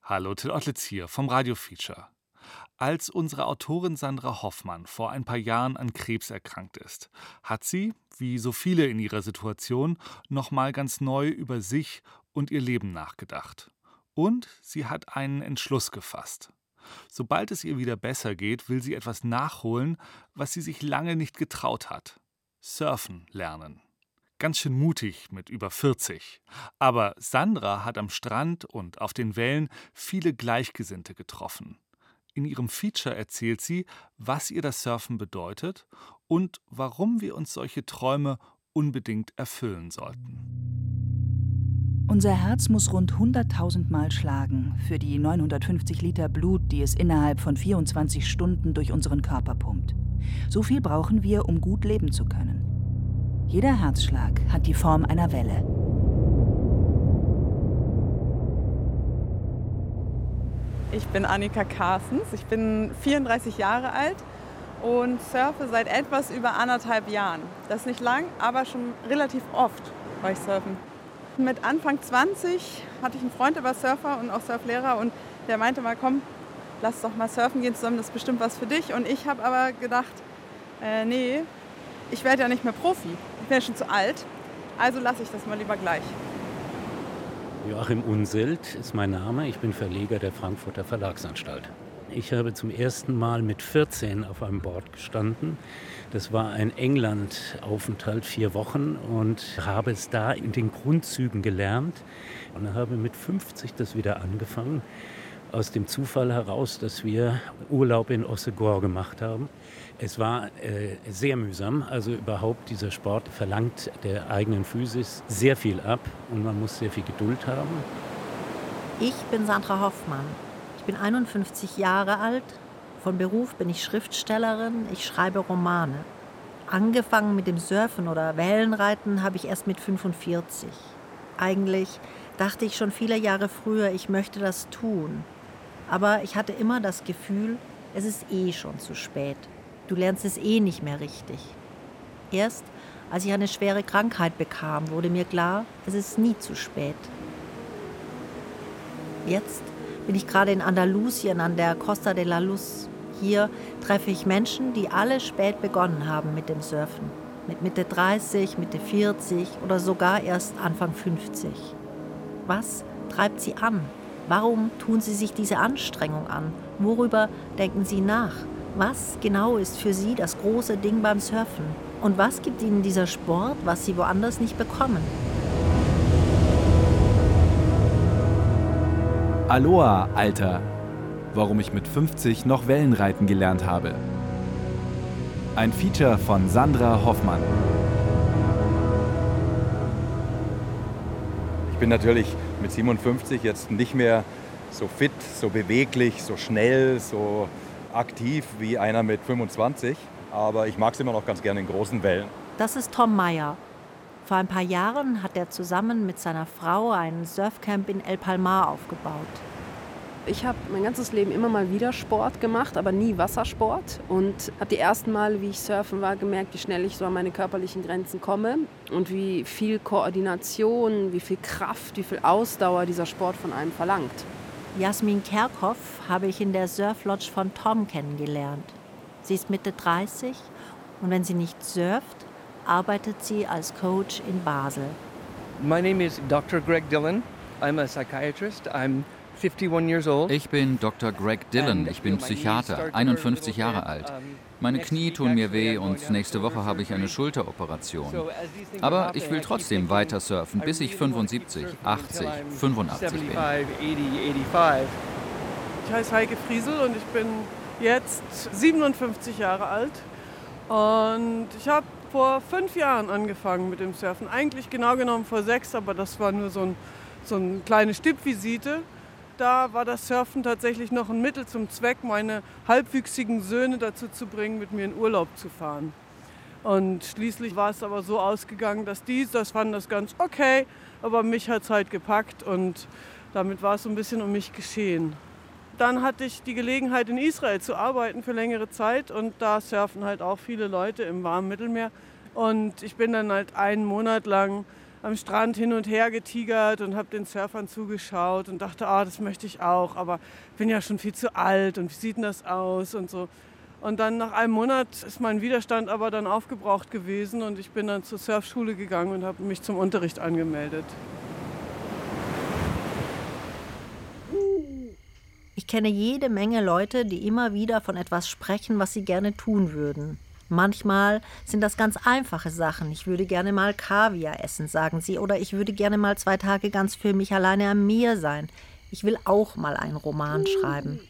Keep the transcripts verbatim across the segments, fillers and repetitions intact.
Hallo, Till Ottlitz hier vom Radio Feature. Als unsere Autorin Sandra Hoffmann vor ein paar Jahren an Krebs erkrankt ist, hat sie, wie so viele in ihrer Situation, nochmal ganz neu über sich und ihr Leben nachgedacht. Und sie hat einen Entschluss gefasst. Sobald es ihr wieder besser geht, will sie etwas nachholen, was sie sich lange nicht getraut hat: Surfen lernen. Ganz schön mutig mit über vierzig. Aber Sandra hat am Strand und auf den Wellen viele Gleichgesinnte getroffen. In ihrem Feature erzählt sie, was ihr das Surfen bedeutet und warum wir uns solche Träume unbedingt erfüllen sollten. Unser Herz muss rund hunderttausend Mal schlagen für die neunhundertfünfzig Liter Blut, die es innerhalb von vierundzwanzig Stunden durch unseren Körper pumpt. So viel brauchen wir, um gut leben zu können. Jeder Herzschlag hat die Form einer Welle. Ich bin Annika Carstens, ich bin vierunddreißig Jahre alt und surfe seit etwas über anderthalb Jahren. Das ist nicht lang, aber schon relativ oft war ich surfen. Mit Anfang zwanzig hatte ich einen Freund, der war Surfer und auch Surflehrer, und der meinte mal, komm, lass doch mal surfen gehen zusammen, das ist bestimmt was für dich. Und ich habe aber gedacht, äh, nee, ich werde ja nicht mehr Profi, ich bin ja schon zu alt, also lasse ich das mal lieber gleich. Joachim Unselt ist mein Name, ich bin Verleger der Frankfurter Verlagsanstalt. Ich habe zum ersten Mal mit vierzehn auf einem Board gestanden. Das war ein England-Aufenthalt, vier Wochen, und habe es da in den Grundzügen gelernt und habe mit fünfzig das wieder angefangen. Aus dem Zufall heraus, dass wir Urlaub in Ossegor gemacht haben. Es war äh, sehr mühsam, also überhaupt dieser Sport verlangt der eigenen Physis sehr viel ab und man muss sehr viel Geduld haben. Ich bin Sandra Hoffmann, ich bin einundfünfzig Jahre alt, von Beruf bin ich Schriftstellerin, ich schreibe Romane. Angefangen mit dem Surfen oder Wellenreiten habe ich erst mit fünfundvierzig. Eigentlich dachte ich schon viele Jahre früher, ich möchte das tun. Aber ich hatte immer das Gefühl, es ist eh schon zu spät. Du lernst es eh nicht mehr richtig. Erst als ich eine schwere Krankheit bekam, wurde mir klar, es ist nie zu spät. Jetzt bin ich gerade in Andalusien an der Costa de la Luz. Hier treffe ich Menschen, die alle spät begonnen haben mit dem Surfen. Mit Mitte dreißig, Mitte vierzig oder sogar erst Anfang fünfzig. Was treibt sie an? Warum tun sie sich diese Anstrengung an? Worüber denken sie nach? Was genau ist für sie das große Ding beim Surfen? Und was gibt ihnen dieser Sport, was sie woanders nicht bekommen? Aloha, Alter! Warum ich mit fünfzig noch Wellenreiten gelernt habe. Ein Feature von Sandra Hoffmann. Ich bin natürlich mit siebenundfünfzig jetzt nicht mehr so fit, so beweglich, so schnell, so aktiv wie einer mit fünfundzwanzig. Aber ich mag es immer noch ganz gerne in großen Wellen. Das ist Tom Meyer. Vor ein paar Jahren hat er zusammen mit seiner Frau ein Surfcamp in El Palmar aufgebaut. Ich habe mein ganzes Leben immer mal wieder Sport gemacht, aber nie Wassersport. Und habe die ersten Male, wie ich surfen war, gemerkt, wie schnell ich so an meine körperlichen Grenzen komme. Und wie viel Koordination, wie viel Kraft, wie viel Ausdauer dieser Sport von einem verlangt. Jasmin Kerkhoff habe ich in der Surflodge von Tom kennengelernt. Sie ist Mitte dreißig und wenn sie nicht surft, arbeitet sie als Coach in Basel. My name is Doctor Greg Dillon. I'm a psychiatrist. I'm fifty-one years old. Ich bin Doktor Greg Dillon, ich bin Psychiater, einundfünfzig Jahre alt. Meine Knie tun mir weh und nächste Woche habe ich eine Schulteroperation. Aber ich will trotzdem weiter surfen, bis ich fünfundsiebzig, achtzig, fünfundachtzig bin. Ich heiße Heike Friesel und ich bin jetzt siebenundfünfzig Jahre alt. Und ich habe vor fünf Jahren angefangen mit dem Surfen. Eigentlich genau genommen vor sechs, aber das war nur so, ein, so eine kleine Stippvisite. Da war das Surfen tatsächlich noch ein Mittel zum Zweck, meine halbwüchsigen Söhne dazu zu bringen, mit mir in Urlaub zu fahren. Und schließlich war es aber so ausgegangen, dass die, das fanden das ganz okay, aber mich hat es halt gepackt und damit war es so ein bisschen um mich geschehen. Dann hatte ich die Gelegenheit, in Israel zu arbeiten für längere Zeit und da surfen halt auch viele Leute im warmen Mittelmeer. Und ich bin dann halt einen Monat lang am Strand hin und her getigert und habe den Surfern zugeschaut und dachte, ah, das möchte ich auch, aber ich bin ja schon viel zu alt und wie sieht denn das aus und so. Und dann nach einem Monat ist mein Widerstand aber dann aufgebraucht gewesen und ich bin dann zur Surfschule gegangen und habe mich zum Unterricht angemeldet. Ich kenne jede Menge Leute, die immer wieder von etwas sprechen, was sie gerne tun würden. Manchmal sind das ganz einfache Sachen. Ich würde gerne mal Kaviar essen, sagen sie. Oder ich würde gerne mal zwei Tage ganz für mich alleine am Meer sein. Ich will auch mal einen Roman schreiben.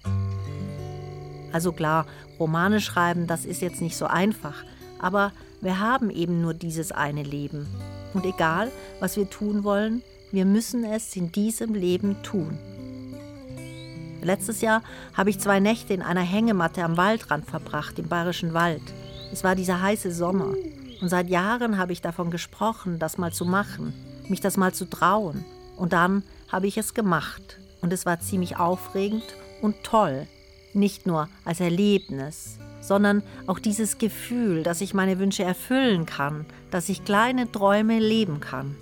Also klar, Romane schreiben, das ist jetzt nicht so einfach. Aber wir haben eben nur dieses eine Leben. Und egal, was wir tun wollen, wir müssen es in diesem Leben tun. Letztes Jahr habe ich zwei Nächte in einer Hängematte am Waldrand verbracht, im Bayerischen Wald. Es war dieser heiße Sommer. Und seit Jahren habe ich davon gesprochen, das mal zu machen, mich das mal zu trauen. Und dann habe ich es gemacht. Und es war ziemlich aufregend und toll. Nicht nur als Erlebnis, sondern auch dieses Gefühl, dass ich meine Wünsche erfüllen kann, dass ich kleine Träume leben kann.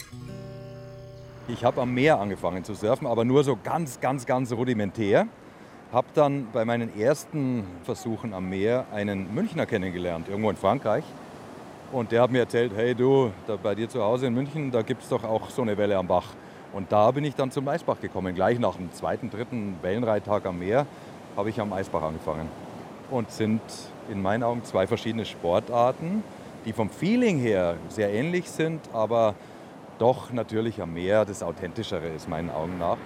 Ich habe am Meer angefangen zu surfen, aber nur so ganz, ganz, ganz rudimentär. Habe dann bei meinen ersten Versuchen am Meer einen Münchner kennengelernt, irgendwo in Frankreich. Und der hat mir erzählt, hey du, da bei dir zu Hause in München, da gibt es doch auch so eine Welle am Bach. Und da bin ich dann zum Eisbach gekommen. Gleich nach dem zweiten, dritten Wellenreittag am Meer habe ich am Eisbach angefangen. Und sind in meinen Augen zwei verschiedene Sportarten, die vom Feeling her sehr ähnlich sind, aber doch natürlich am Meer das Authentischere ist, meinen Augen nach.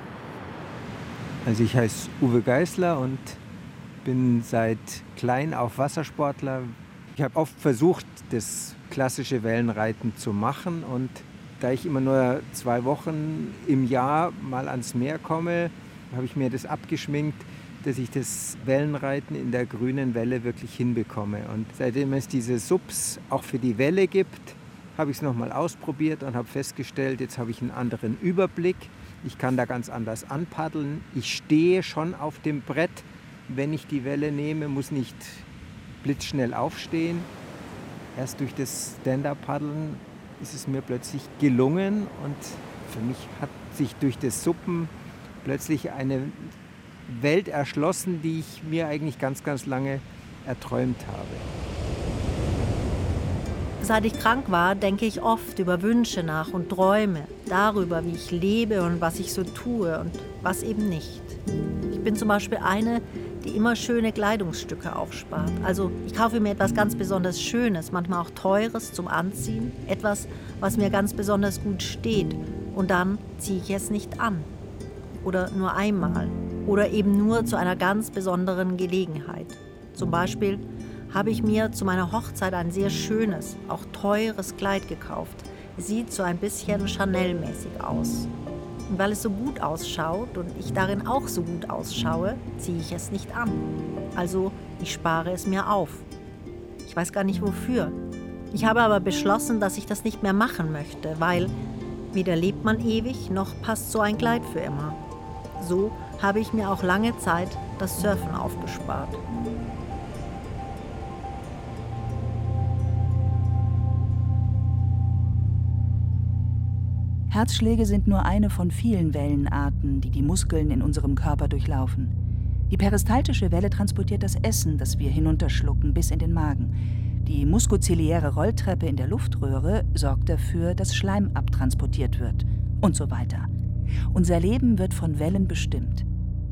Also ich heiße Uwe Geisler und bin seit klein auf Wassersportler. Ich habe oft versucht, das klassische Wellenreiten zu machen. Und da ich immer nur zwei Wochen im Jahr mal ans Meer komme, habe ich mir das abgeschminkt, dass ich das Wellenreiten in der grünen Welle wirklich hinbekomme. Und seitdem es diese Subs auch für die Welle gibt, habe ich es nochmal ausprobiert und habe festgestellt, jetzt habe ich einen anderen Überblick. Ich kann da ganz anders anpaddeln. Ich stehe schon auf dem Brett, wenn ich die Welle nehme, muss nicht blitzschnell aufstehen. Erst durch das Stand-Up-Paddeln ist es mir plötzlich gelungen und für mich hat sich durch das Suppen plötzlich eine Welt erschlossen, die ich mir eigentlich ganz, ganz lange erträumt habe. Seit ich krank war, denke ich oft über Wünsche nach und träume, darüber, wie ich lebe und was ich so tue und was eben nicht. Ich bin zum Beispiel eine, die immer schöne Kleidungsstücke aufspart. Also ich kaufe mir etwas ganz besonders Schönes, manchmal auch Teures zum Anziehen, etwas, was mir ganz besonders gut steht. Und dann ziehe ich es nicht an. Oder nur einmal. Oder eben nur zu einer ganz besonderen Gelegenheit. Zum Beispiel habe ich mir zu meiner Hochzeit ein sehr schönes, auch teures Kleid gekauft. Sieht so ein bisschen Chanel-mäßig aus. Und weil es so gut ausschaut und ich darin auch so gut ausschaue, ziehe ich es nicht an. Also ich spare es mir auf. Ich weiß gar nicht wofür. Ich habe aber beschlossen, dass ich das nicht mehr machen möchte, weil weder lebt man ewig, noch passt so ein Kleid für immer. So habe ich mir auch lange Zeit das Surfen aufgespart. Herzschläge sind nur eine von vielen Wellenarten, die die Muskeln in unserem Körper durchlaufen. Die peristaltische Welle transportiert das Essen, das wir hinunterschlucken, bis in den Magen. Die muskoziliäre Rolltreppe in der Luftröhre sorgt dafür, dass Schleim abtransportiert wird und so weiter. Unser Leben wird von Wellen bestimmt.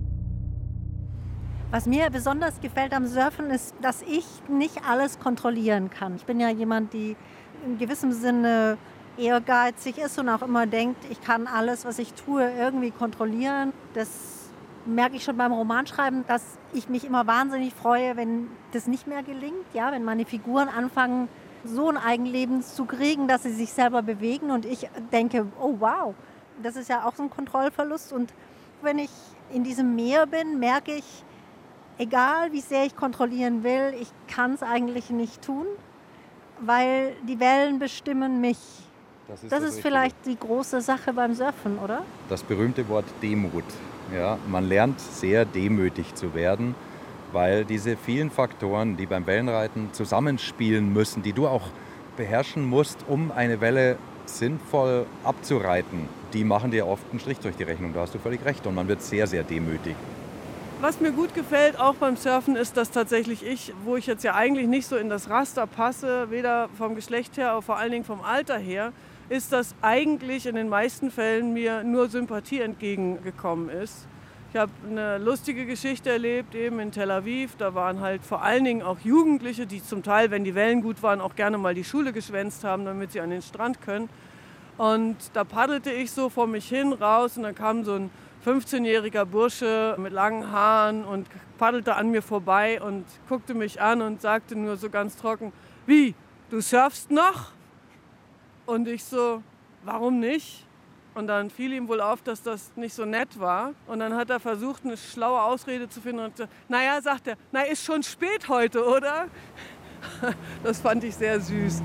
Was mir besonders gefällt am Surfen ist, dass ich nicht alles kontrollieren kann. Ich bin ja jemand, die in gewissem Sinne ehrgeizig ist und auch immer denkt, ich kann alles, was ich tue, irgendwie kontrollieren. Das merke ich schon beim Romanschreiben, dass ich mich immer wahnsinnig freue, wenn das nicht mehr gelingt. Ja, wenn meine Figuren anfangen, so ein Eigenleben zu kriegen, dass sie sich selber bewegen und ich denke, oh wow, das ist ja auch so ein Kontrollverlust. Und wenn ich in diesem Meer bin, merke ich, egal wie sehr ich kontrollieren will, ich kann es eigentlich nicht tun, weil die Wellen bestimmen mich. Das ist, das das ist vielleicht die große Sache beim Surfen, oder? Das berühmte Wort Demut. Ja, man lernt sehr demütig zu werden, weil diese vielen Faktoren, die beim Wellenreiten zusammenspielen müssen, die du auch beherrschen musst, um eine Welle sinnvoll abzureiten, die machen dir oft einen Strich durch die Rechnung. Da hast du völlig recht. Und man wird sehr, sehr demütig. Was mir gut gefällt, auch beim Surfen, ist, dass tatsächlich ich, wo ich jetzt ja eigentlich nicht so in das Raster passe, weder vom Geschlecht her, aber vor allen Dingen vom Alter her, ist, dass eigentlich in den meisten Fällen mir nur Sympathie entgegengekommen ist. Ich habe eine lustige Geschichte erlebt, eben in Tel Aviv. Da waren halt vor allen Dingen auch Jugendliche, die zum Teil, wenn die Wellen gut waren, auch gerne mal die Schule geschwänzt haben, damit sie an den Strand können. Und da paddelte ich so vor mich hin raus und dann kam so ein fünfzehnjähriger Bursche mit langen Haaren und paddelte an mir vorbei und guckte mich an und sagte nur so ganz trocken, wie, du surfst noch? Und ich so, warum nicht? Und dann fiel ihm wohl auf, dass das nicht so nett war. Und dann hat er versucht, eine schlaue Ausrede zu finden und gesagt, naja, sagt er, na, ist schon spät heute, oder? Das fand ich sehr süß.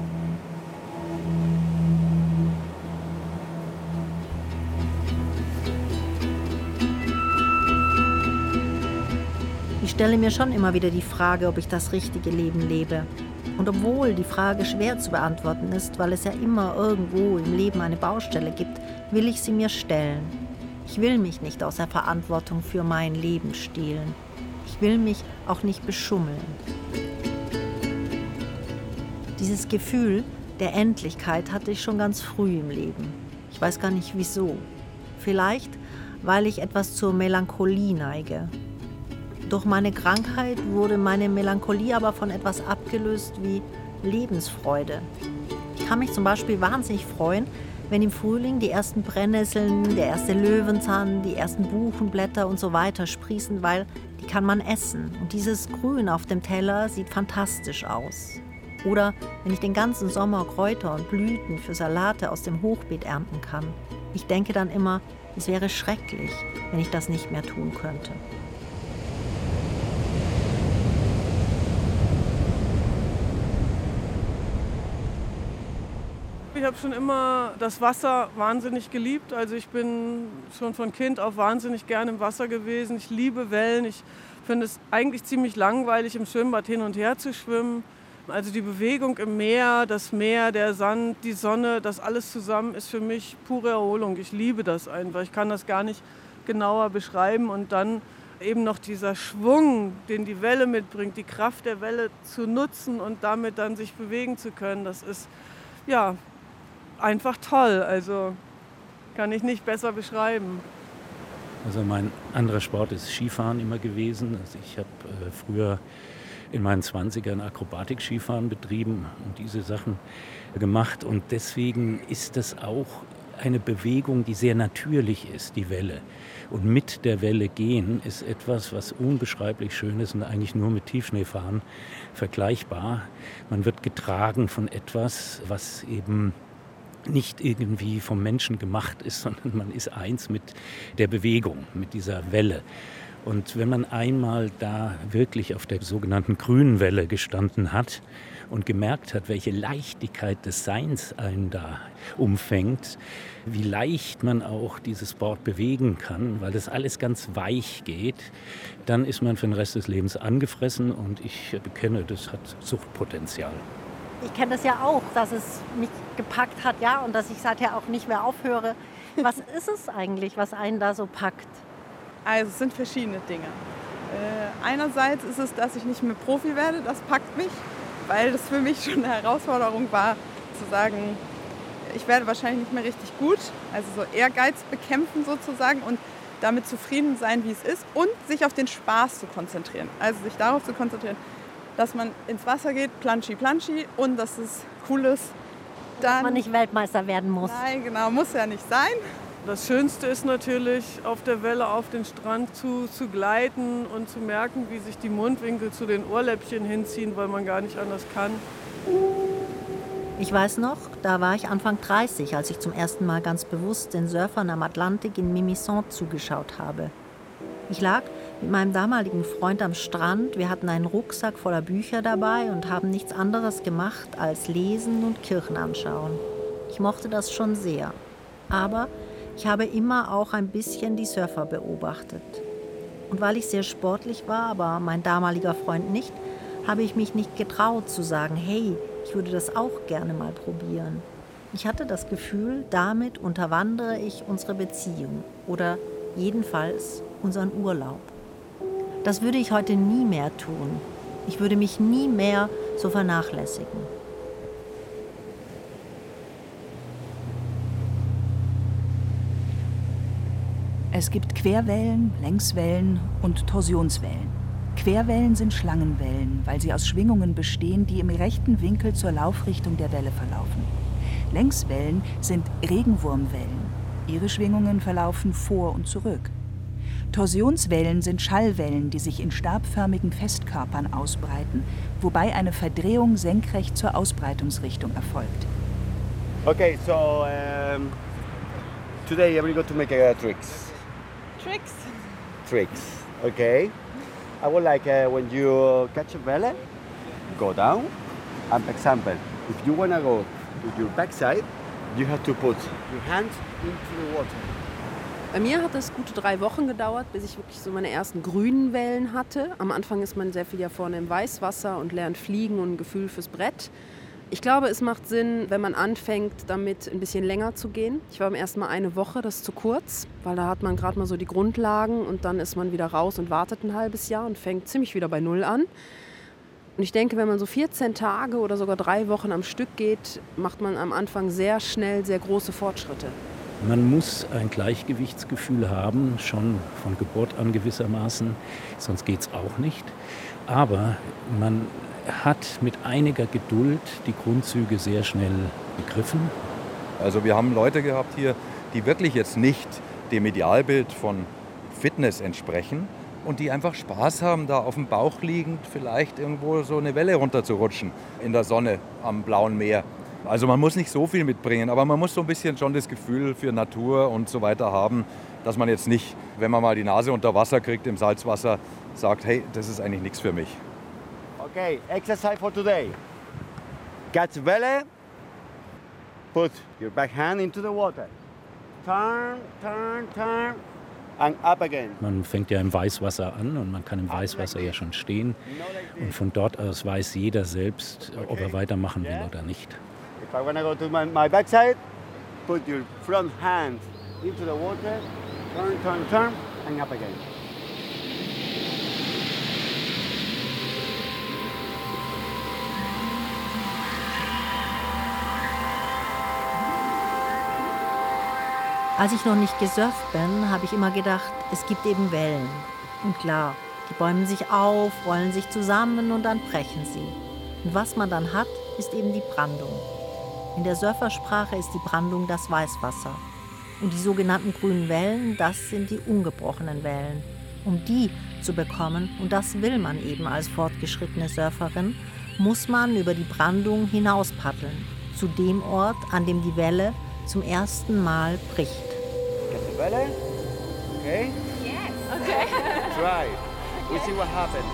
Ich stelle mir schon immer wieder die Frage, ob ich das richtige Leben lebe. Und obwohl die Frage schwer zu beantworten ist, weil es ja immer irgendwo im Leben eine Baustelle gibt, will ich sie mir stellen. Ich will mich nicht aus der Verantwortung für mein Leben stehlen. Ich will mich auch nicht beschummeln. Dieses Gefühl der Endlichkeit hatte ich schon ganz früh im Leben. Ich weiß gar nicht wieso. Vielleicht, weil ich etwas zur Melancholie neige. Durch meine Krankheit wurde meine Melancholie aber von etwas abgelöst wie Lebensfreude. Ich kann mich zum Beispiel wahnsinnig freuen, wenn im Frühling die ersten Brennnesseln, der erste Löwenzahn, die ersten Buchenblätter und so weiter sprießen, weil die kann man essen. Und dieses Grün auf dem Teller sieht fantastisch aus. Oder wenn ich den ganzen Sommer Kräuter und Blüten für Salate aus dem Hochbeet ernten kann. Ich denke dann immer, es wäre schrecklich, wenn ich das nicht mehr tun könnte. Ich habe schon immer das Wasser wahnsinnig geliebt. Also ich bin schon von Kind auf wahnsinnig gerne im Wasser gewesen. Ich liebe Wellen. Ich finde es eigentlich ziemlich langweilig, im Schwimmbad hin und her zu schwimmen. Also die Bewegung im Meer, das Meer, der Sand, die Sonne, das alles zusammen ist für mich pure Erholung. Ich liebe das einfach. Ich kann das gar nicht genauer beschreiben. Und dann eben noch dieser Schwung, den die Welle mitbringt, die Kraft der Welle zu nutzen und damit dann sich bewegen zu können, das ist ja einfach toll. Also kann ich nicht besser beschreiben. Also mein anderer Sport ist Skifahren immer gewesen. Also ich habe äh, früher in meinen zwanzigern Akrobatik-Skifahren betrieben und diese Sachen gemacht. Und deswegen ist das auch eine Bewegung, die sehr natürlich ist, die Welle. Und mit der Welle gehen ist etwas, was unbeschreiblich schön ist und eigentlich nur mit Tiefschneefahren vergleichbar. Man wird getragen von etwas, was eben nicht irgendwie vom Menschen gemacht ist, sondern man ist eins mit der Bewegung, mit dieser Welle. Und wenn man einmal da wirklich auf der sogenannten grünen Welle gestanden hat und gemerkt hat, welche Leichtigkeit des Seins einen da umfängt, wie leicht man auch dieses Board bewegen kann, weil das alles ganz weich geht, dann ist man für den Rest des Lebens angefressen und ich bekenne, das hat Suchtpotenzial. Ich kenne das ja auch, dass es mich gepackt hat, ja, und dass ich seither auch nicht mehr aufhöre. Was ist es eigentlich, was einen da so packt? Also es sind verschiedene Dinge. Äh, einerseits ist es, dass ich nicht mehr Profi werde, das packt mich, weil das für mich schon eine Herausforderung war, zu sagen, ich werde wahrscheinlich nicht mehr richtig gut. Also so Ehrgeiz bekämpfen sozusagen und damit zufrieden sein, wie es ist und sich auf den Spaß zu konzentrieren. Also sich darauf zu konzentrieren, dass man ins Wasser geht, planschi, planschi und dass es cool ist. Dann, dass man nicht Weltmeister werden muss. Nein, genau, muss ja nicht sein. Das Schönste ist natürlich, auf der Welle auf den Strand zu, zu gleiten und zu merken, wie sich die Mundwinkel zu den Ohrläppchen hinziehen, weil man gar nicht anders kann. Ich weiß noch, da war ich Anfang dreißig, als ich zum ersten Mal ganz bewusst den Surfern am Atlantik in Mimizan zugeschaut habe. Ich lag mit meinem damaligen Freund am Strand, wir hatten einen Rucksack voller Bücher dabei und haben nichts anderes gemacht als lesen und Kirchen anschauen. Ich mochte das schon sehr. Aber ich habe immer auch ein bisschen die Surfer beobachtet. Und weil ich sehr sportlich war, aber mein damaliger Freund nicht, habe ich mich nicht getraut zu sagen, hey, ich würde das auch gerne mal probieren. Ich hatte das Gefühl, damit unterwandere ich unsere Beziehung oder jedenfalls unseren Urlaub. Das würde ich heute nie mehr tun. Ich würde mich nie mehr so vernachlässigen. Es gibt Querwellen, Längswellen und Torsionswellen. Querwellen sind Schlangenwellen, weil sie aus Schwingungen bestehen, die im rechten Winkel zur Laufrichtung der Welle verlaufen. Längswellen sind Regenwurmwellen. Ihre Schwingungen verlaufen vor und zurück. Torsionswellen sind Schallwellen, die sich in stabförmigen Festkörpern ausbreiten, wobei eine Verdrehung senkrecht zur Ausbreitungsrichtung erfolgt. Okay, so um, today we're going to make a tricks. Tricks? Tricks, okay. I would like uh, when you catch a welle, go down. And for example, if you want to go to your backside, you have to put your hands into the water. Bei mir hat es gute drei Wochen gedauert, bis ich wirklich so meine ersten grünen Wellen hatte. Am Anfang ist man sehr viel ja vorne im Weißwasser und lernt fliegen und ein Gefühl fürs Brett. Ich glaube, es macht Sinn, wenn man anfängt, damit ein bisschen länger zu gehen. Ich war beim ersten Mal eine Woche, das ist zu kurz, weil da hat man gerade mal so die Grundlagen und dann ist man wieder raus und wartet ein halbes Jahr und fängt ziemlich wieder bei Null an. Und ich denke, wenn man so vierzehn Tage oder sogar drei Wochen am Stück geht, macht man am Anfang sehr schnell sehr große Fortschritte. Man muss ein Gleichgewichtsgefühl haben, schon von Geburt an gewissermaßen, sonst geht es auch nicht. Aber man hat mit einiger Geduld die Grundzüge sehr schnell begriffen. Also wir haben Leute gehabt hier, die wirklich jetzt nicht dem Idealbild von Fitness entsprechen und die einfach Spaß haben, da auf dem Bauch liegend vielleicht irgendwo so eine Welle runterzurutschen in der Sonne am blauen Meer. Also man muss nicht so viel mitbringen, aber man muss so ein bisschen schon das Gefühl für Natur und so weiter haben, dass man jetzt nicht, wenn man mal die Nase unter Wasser kriegt im Salzwasser, sagt, hey, das ist eigentlich nichts für mich. Okay, exercise for today. Catch welle, put your back hand into the water. Turn, turn, turn and up again. Man fängt ja im Weißwasser an und man kann im Weißwasser ja schon stehen. Und von dort aus weiß jeder selbst, ob er weitermachen will oder nicht. If I want to go to my, my backside, put your front hand into the water, turn, turn, turn, and up again. Als ich noch nicht gesurft bin, habe ich immer gedacht, es gibt eben Wellen. Und klar, die bäumen sich auf, rollen sich zusammen und dann brechen sie. Und was man dann hat, ist eben die Brandung. In der Surfersprache ist die Brandung das Weißwasser. Und die sogenannten grünen Wellen, das sind die ungebrochenen Wellen. Um die zu bekommen, und das will man eben als fortgeschrittene Surferin, muss man über die Brandung hinaus paddeln. Zu dem Ort, an dem die Welle zum ersten Mal bricht. Get the welle? Okay? Yes. Okay. Try. We'll see what happens.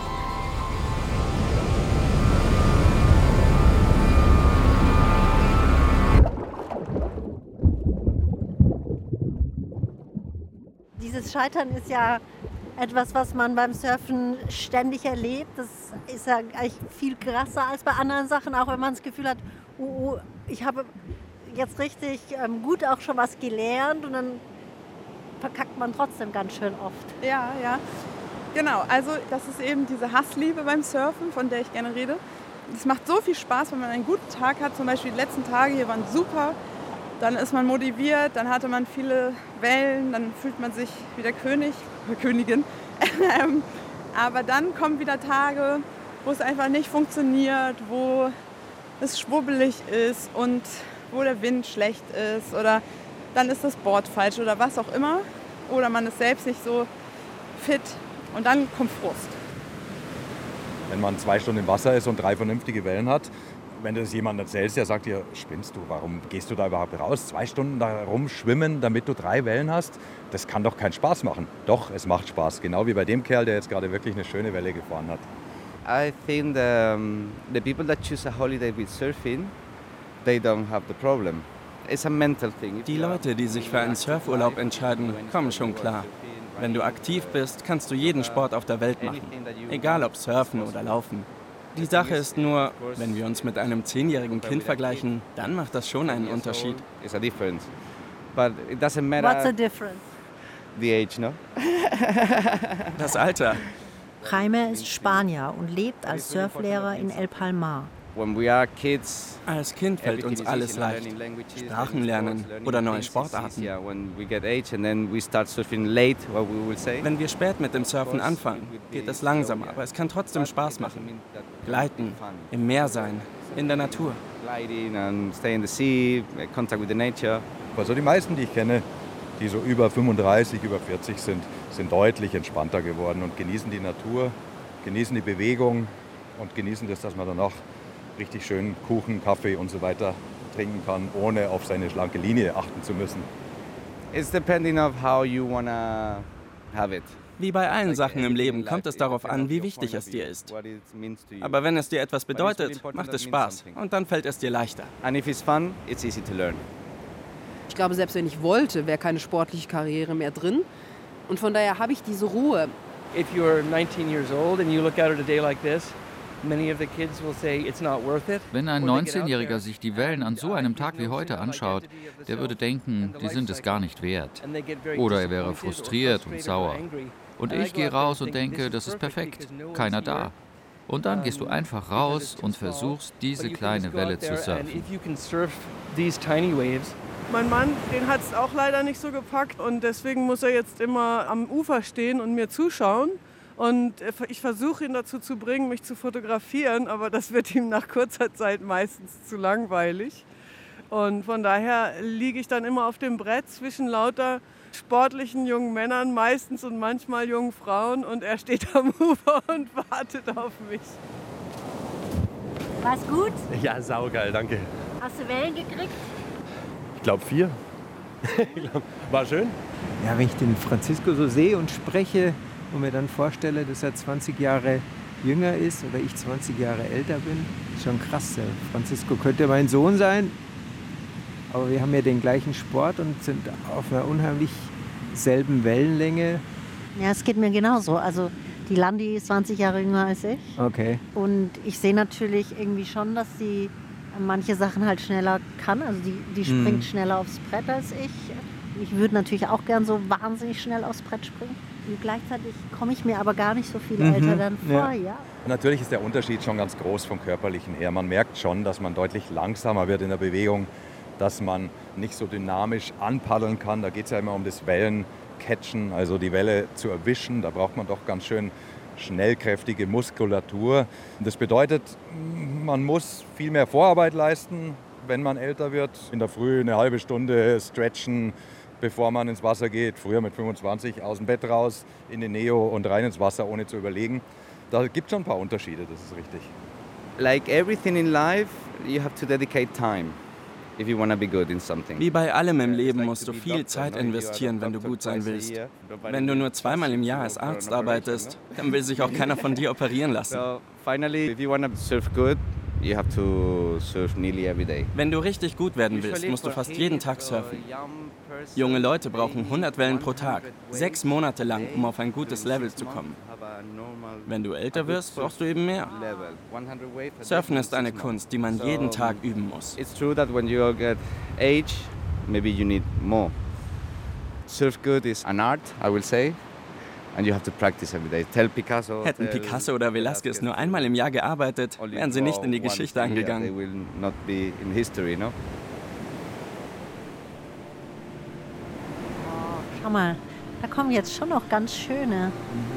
Dieses Scheitern ist ja etwas, was man beim Surfen ständig erlebt. Das ist ja eigentlich viel krasser als bei anderen Sachen, auch wenn man das Gefühl hat, oh, oh, ich habe jetzt richtig ähm, gut auch schon was gelernt und dann verkackt man trotzdem ganz schön oft. Ja, ja. Genau, also das ist eben diese Hassliebe beim Surfen, von der ich gerne rede. Es macht so viel Spaß, wenn man einen guten Tag hat. Zum Beispiel die letzten Tage hier waren super. Dann ist man motiviert, dann hatte man viele Wellen, dann fühlt man sich wie der König oder Königin. Aber dann kommen wieder Tage, wo es einfach nicht funktioniert, wo es schwubbelig ist und wo der Wind schlecht ist oder dann ist das Board falsch oder was auch immer. Oder man ist selbst nicht so fit und dann kommt Frust. Wenn man zwei Stunden im Wasser ist und drei vernünftige Wellen hat, wenn du das jemandem erzählst, der sagt dir, spinnst du, warum gehst du da überhaupt raus? Zwei Stunden da rumschwimmen, damit du drei Wellen hast, das kann doch keinen Spaß machen. Doch, es macht Spaß, genau wie bei dem Kerl, der jetzt gerade wirklich eine schöne Welle gefahren hat. I think the, um, the people that choose a holiday with surfing, they don't have the problem. It's a mental thing. Die Leute, die sich für einen Surfurlaub entscheiden, kommen schon klar. Wenn du aktiv bist, kannst du jeden Sport auf der Welt machen, egal ob Surfen oder Laufen. Die Sache ist nur, wenn wir uns mit einem zehnjährigen Kind vergleichen, dann macht das schon einen Unterschied. It's a difference. But it doesn't matter. What's the difference? The age, no? Das Alter. Jaime ist Spanier und lebt als Surflehrer in El Palmar. When we are kids, als Kind fällt uns alles leicht. Sprachen lernen oder neue Sportarten. Wenn wir spät mit dem Surfen anfangen, geht es langsamer, aber es kann trotzdem Spaß machen. Gleiten, im Meer sein, in der Natur. Also die meisten, die ich kenne, die so über fünfunddreißig, über vierzig sind, sind deutlich entspannter geworden und genießen die Natur, genießen die Bewegung und genießen das, dass man danach richtig schön Kuchen, Kaffee und so weiter trinken kann, ohne auf seine schlanke Linie achten zu müssen. It's depending of how you wanna have it. Wie bei allen Sachen im Leben kommt es darauf an, wie wichtig es dir ist. Aber wenn es dir etwas bedeutet, macht es Spaß und dann fällt es dir leichter. And if it's fun, it's easy to learn. Ich glaube, selbst wenn ich wollte, wäre keine sportliche Karriere mehr drin. Und von daher habe ich diese Ruhe. If you're nineteen years old and you look out at a day like this, many of the kids will say it's not worth it. Wenn ein neunzehnjähriger sich die Wellen an so einem Tag wie heute anschaut, der würde denken, die sind es gar nicht wert. Oder er wäre frustriert und sauer. Und ich gehe raus und denke, das ist perfekt, keiner da. Und dann gehst du einfach raus und versuchst, diese kleine Welle zu surfen. Mein Mann, den hat es auch leider nicht so gepackt und deswegen muss er jetzt immer am Ufer stehen und mir zuschauen. Und ich versuche ihn dazu zu bringen, mich zu fotografieren, aber das wird ihm nach kurzer Zeit meistens zu langweilig. Und von daher liege ich dann immer auf dem Brett zwischen lauter sportlichen jungen Männern meistens und manchmal jungen Frauen und er steht am Ufer und wartet auf mich. War's gut? Ja, saugeil, danke. Hast du Wellen gekriegt? Ich glaube vier. War schön. Ja, wenn ich den Francisco so sehe und spreche und mir dann vorstelle, dass er zwanzig Jahre jünger ist oder ich zwanzig Jahre älter bin, ist schon krass. Francisco könnte mein Sohn sein, aber wir haben ja den gleichen Sport und sind auf einer unheimlich selben Wellenlänge. Ja, es geht mir genauso. Also die Landi ist zwanzig Jahre jünger als ich. Okay. Und ich sehe natürlich irgendwie schon, dass sie manche Sachen halt schneller kann. Also die, die springt mm. schneller aufs Brett als ich. Ich würde natürlich auch gern so wahnsinnig schnell aufs Brett springen. Und gleichzeitig komme ich mir aber gar nicht so viel mhm. älter dann vor. Ja. Ja. Natürlich ist der Unterschied schon ganz groß vom Körperlichen her. Man merkt schon, dass man deutlich langsamer wird in der Bewegung, dass man nicht so dynamisch anpaddeln kann. Da geht es ja immer um das Wellencatchen, also die Welle zu erwischen. Da braucht man doch ganz schön schnellkräftige Muskulatur. Das bedeutet, man muss viel mehr Vorarbeit leisten, wenn man älter wird. In der Früh eine halbe Stunde stretchen, bevor man ins Wasser geht. Früher mit fünfundzwanzig aus dem Bett raus, in den Neo und rein ins Wasser, ohne zu überlegen. Da gibt es schon ein paar Unterschiede, das ist richtig. Like everything in life, you have to dedicate time. If you wanna be good in something. Wie bei allem im Leben musst du viel Zeit investieren, wenn du gut sein willst. Wenn du nur zweimal im Jahr als Arzt arbeitest, dann will sich auch keiner von dir operieren lassen. So finally, if you wanna surf good, you have to surf nearly every day. Wenn du richtig gut werden willst, musst du fast jeden Tag surfen. Junge Leute brauchen hundert Wellen pro Tag, sechs Monate lang, um auf ein gutes Level zu kommen. Wenn du älter wirst, brauchst du eben mehr. Surfen ist eine Kunst, die man jeden Tag üben muss. It's true that when you get age, maybe you need more. Surf good is an art, I will say. And you have to practice every day. Tell Picasso. Hätten Picasso oder Velázquez nur einmal im Jahr gearbeitet, wären sie nicht in die Geschichte eingegangen. They will not be in history, no? Oh, schau mal, da kommen jetzt schon noch ganz schöne.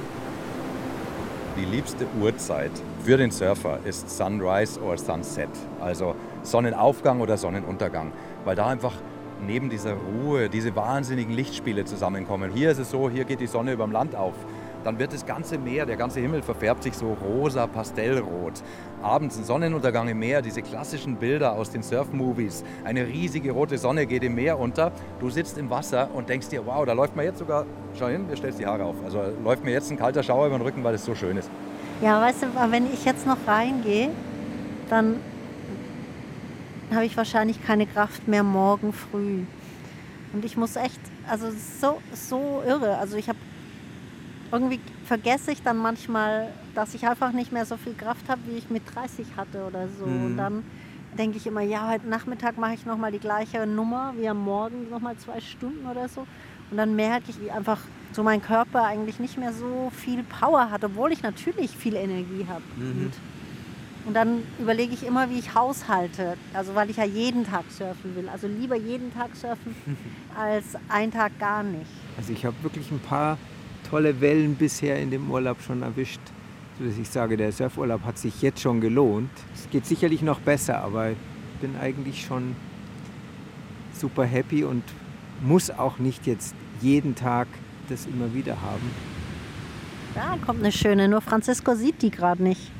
Die liebste Uhrzeit für den Surfer ist Sunrise oder Sunset, also Sonnenaufgang oder Sonnenuntergang, weil da einfach neben dieser Ruhe diese wahnsinnigen Lichtspiele zusammenkommen. Hier ist es so, hier geht die Sonne über dem Land auf. Dann wird das ganze Meer, der ganze Himmel verfärbt sich so rosa, pastellrot. Abends ein Sonnenuntergang im Meer, diese klassischen Bilder aus den Surf-Movies. Eine riesige rote Sonne geht im Meer unter. Du sitzt im Wasser und denkst dir, wow, da läuft mir jetzt sogar, schau hin, mir stellst die Haare auf. Also läuft mir jetzt ein kalter Schauer über den Rücken, weil es so schön ist. Ja, weißt du, wenn ich jetzt noch reingehe, dann habe ich wahrscheinlich keine Kraft mehr morgen früh. Und ich muss echt, also so, so irre. Also ich habe irgendwie vergesse ich dann manchmal, dass ich einfach nicht mehr so viel Kraft habe, wie ich mit dreißig hatte oder so. Mhm. Und dann denke ich immer, ja, heute Nachmittag mache ich nochmal die gleiche Nummer wie am Morgen, nochmal zwei Stunden oder so. Und dann merke ich, wie einfach so mein Körper eigentlich nicht mehr so viel Power hat, obwohl ich natürlich viel Energie habe. Mhm. Und, und dann überlege ich immer, wie ich haushalte. Also weil ich ja jeden Tag surfen will. Also lieber jeden Tag surfen, als einen Tag gar nicht. Also ich habe wirklich ein paar tolle Wellen bisher in dem Urlaub schon erwischt, sodass ich sage, der Surfurlaub hat sich jetzt schon gelohnt. Es geht sicherlich noch besser, aber ich bin eigentlich schon super happy und muss auch nicht jetzt jeden Tag das immer wieder haben. Da kommt eine schöne, nur Francisco sieht die gerade nicht.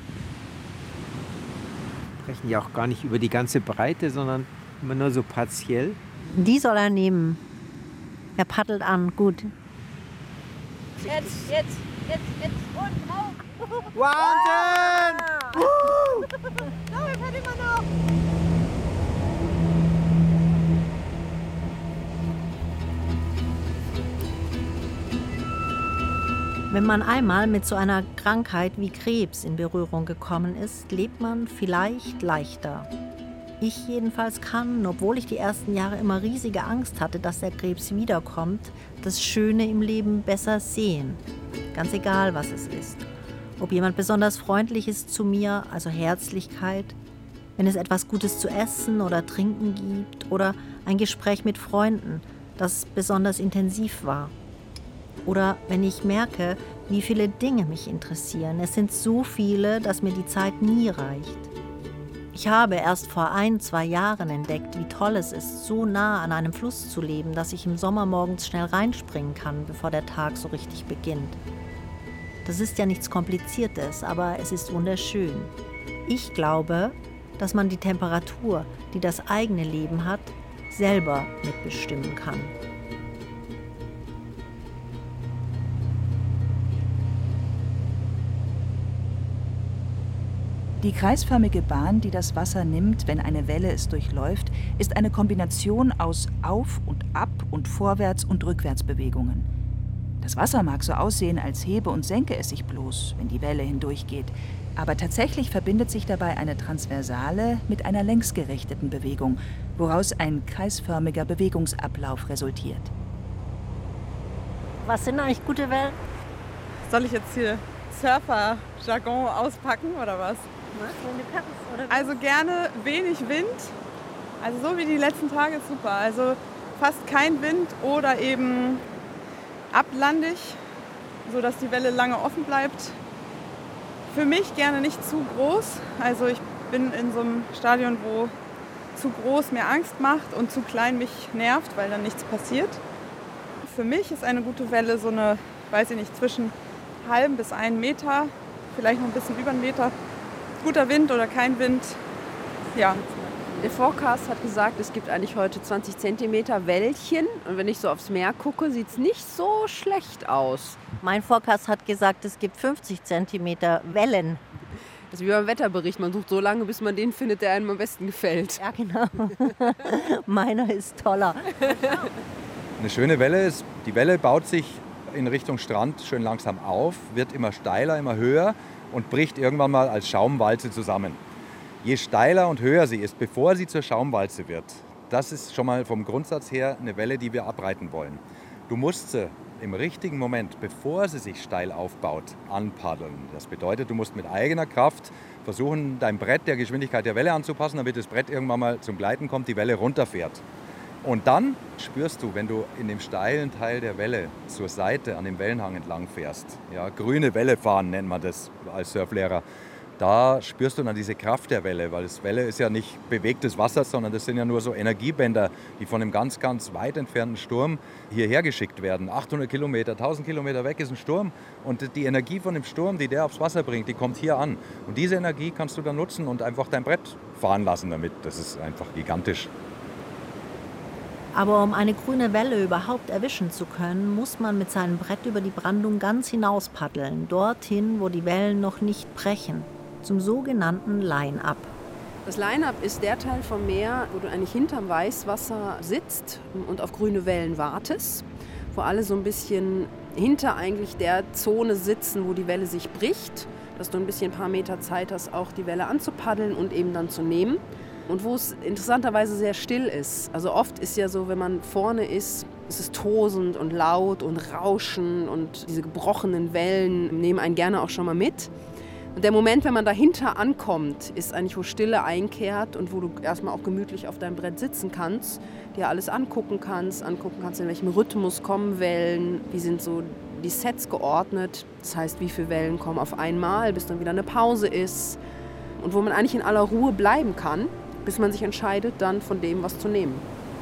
Wir sprechen ja auch gar nicht über die ganze Breite, sondern immer nur so partiell. Die soll er nehmen. Er paddelt an, gut. Jetzt, jetzt, jetzt, jetzt und drauf. Wahnsinn! Woo! So, wir können immer noch. Wenn man einmal mit so einer Krankheit wie Krebs in Berührung gekommen ist, lebt man vielleicht leichter. Ich jedenfalls kann, obwohl ich die ersten Jahre immer riesige Angst hatte, dass der Krebs wiederkommt, das Schöne im Leben besser sehen. Ganz egal, was es ist. Ob jemand besonders freundlich ist zu mir, also Herzlichkeit, wenn es etwas Gutes zu essen oder trinken gibt oder ein Gespräch mit Freunden, das besonders intensiv war. Oder wenn ich merke, wie viele Dinge mich interessieren. Es sind so viele, dass mir die Zeit nie reicht. Ich habe erst vor ein, zwei Jahren entdeckt, wie toll es ist, so nah an einem Fluss zu leben, dass ich im Sommer morgens schnell reinspringen kann, bevor der Tag so richtig beginnt. Das ist ja nichts Kompliziertes, aber es ist wunderschön. Ich glaube, dass man die Temperatur, die das eigene Leben hat, selber mitbestimmen kann. Die kreisförmige Bahn, die das Wasser nimmt, wenn eine Welle es durchläuft, ist eine Kombination aus Auf- und Ab- und Vorwärts- und Rückwärtsbewegungen. Das Wasser mag so aussehen, als hebe und senke es sich bloß, wenn die Welle hindurchgeht, aber tatsächlich verbindet sich dabei eine transversale mit einer längsgerichteten Bewegung, woraus ein kreisförmiger Bewegungsablauf resultiert. Was sind eigentlich gute Wellen? Soll ich jetzt hier Surfer-Jargon auspacken oder was? Wenn du kannst, oder? Also gerne wenig Wind, also so wie die letzten Tage ist super. Also fast kein Wind oder eben ablandig, sodass die Welle lange offen bleibt. Für mich gerne nicht zu groß. Also ich bin in so einem Stadion, wo zu groß mir Angst macht und zu klein mich nervt, weil dann nichts passiert. Für mich ist eine gute Welle so eine, weiß ich nicht, zwischen halben bis einen Meter, vielleicht noch ein bisschen über einen Meter. Guter Wind oder kein Wind, ja. Der Forecast hat gesagt, es gibt eigentlich heute zwanzig Zentimeter Wellchen. Und wenn ich so aufs Meer gucke, sieht es nicht so schlecht aus. Mein Forecast hat gesagt, es gibt fünfzig Zentimeter Wellen. Das ist wie beim Wetterbericht. Man sucht so lange, bis man den findet, der einem am besten gefällt. Ja, genau. Meiner ist toller. Eine schöne Welle ist, die Welle baut sich in Richtung Strand schön langsam auf, wird immer steiler, immer höher und bricht irgendwann mal als Schaumwalze zusammen. Je steiler und höher sie ist, bevor sie zur Schaumwalze wird, das ist schon mal vom Grundsatz her eine Welle, die wir abreiten wollen. Du musst sie im richtigen Moment, bevor sie sich steil aufbaut, anpaddeln. Das bedeutet, du musst mit eigener Kraft versuchen, dein Brett der Geschwindigkeit der Welle anzupassen, damit das Brett irgendwann mal zum Gleiten kommt, die Welle runterfährt. Und dann spürst du, wenn du in dem steilen Teil der Welle zur Seite an dem Wellenhang entlang fährst, ja, grüne Welle fahren nennt man das als Surflehrer, da spürst du dann diese Kraft der Welle, weil das Welle ist ja nicht bewegtes Wasser, sondern das sind ja nur so Energiebänder, die von einem ganz, ganz weit entfernten Sturm hierher geschickt werden. achthundert Kilometer, tausend Kilometer weg ist ein Sturm und die Energie von dem Sturm, die der aufs Wasser bringt, die kommt hier an. Und diese Energie kannst du dann nutzen und einfach dein Brett fahren lassen damit. Das ist einfach gigantisch. Aber um eine grüne Welle überhaupt erwischen zu können, muss man mit seinem Brett über die Brandung ganz hinaus paddeln, dorthin, wo die Wellen noch nicht brechen, zum sogenannten Line-Up. Das Line-Up ist der Teil vom Meer, wo du eigentlich hinterm Weißwasser sitzt und auf grüne Wellen wartest, wo alle so ein bisschen hinter eigentlich der Zone sitzen, wo die Welle sich bricht, dass du ein bisschen ein paar Meter Zeit hast, auch die Welle anzupaddeln und eben dann zu nehmen. Und wo es interessanterweise sehr still ist. Also oft ist ja so, wenn man vorne ist, ist es tosend und laut und Rauschen und diese gebrochenen Wellen nehmen einen gerne auch schon mal mit. Und der Moment, wenn man dahinter ankommt, ist eigentlich, wo Stille einkehrt und wo du erstmal auch gemütlich auf deinem Brett sitzen kannst, dir alles angucken kannst, angucken kannst, in welchem Rhythmus kommen Wellen, wie sind so die Sets geordnet. Das heißt, wie viele Wellen kommen auf einmal, bis dann wieder eine Pause ist. Und wo man eigentlich in aller Ruhe bleiben kann, bis man sich entscheidet, dann von dem was zu nehmen.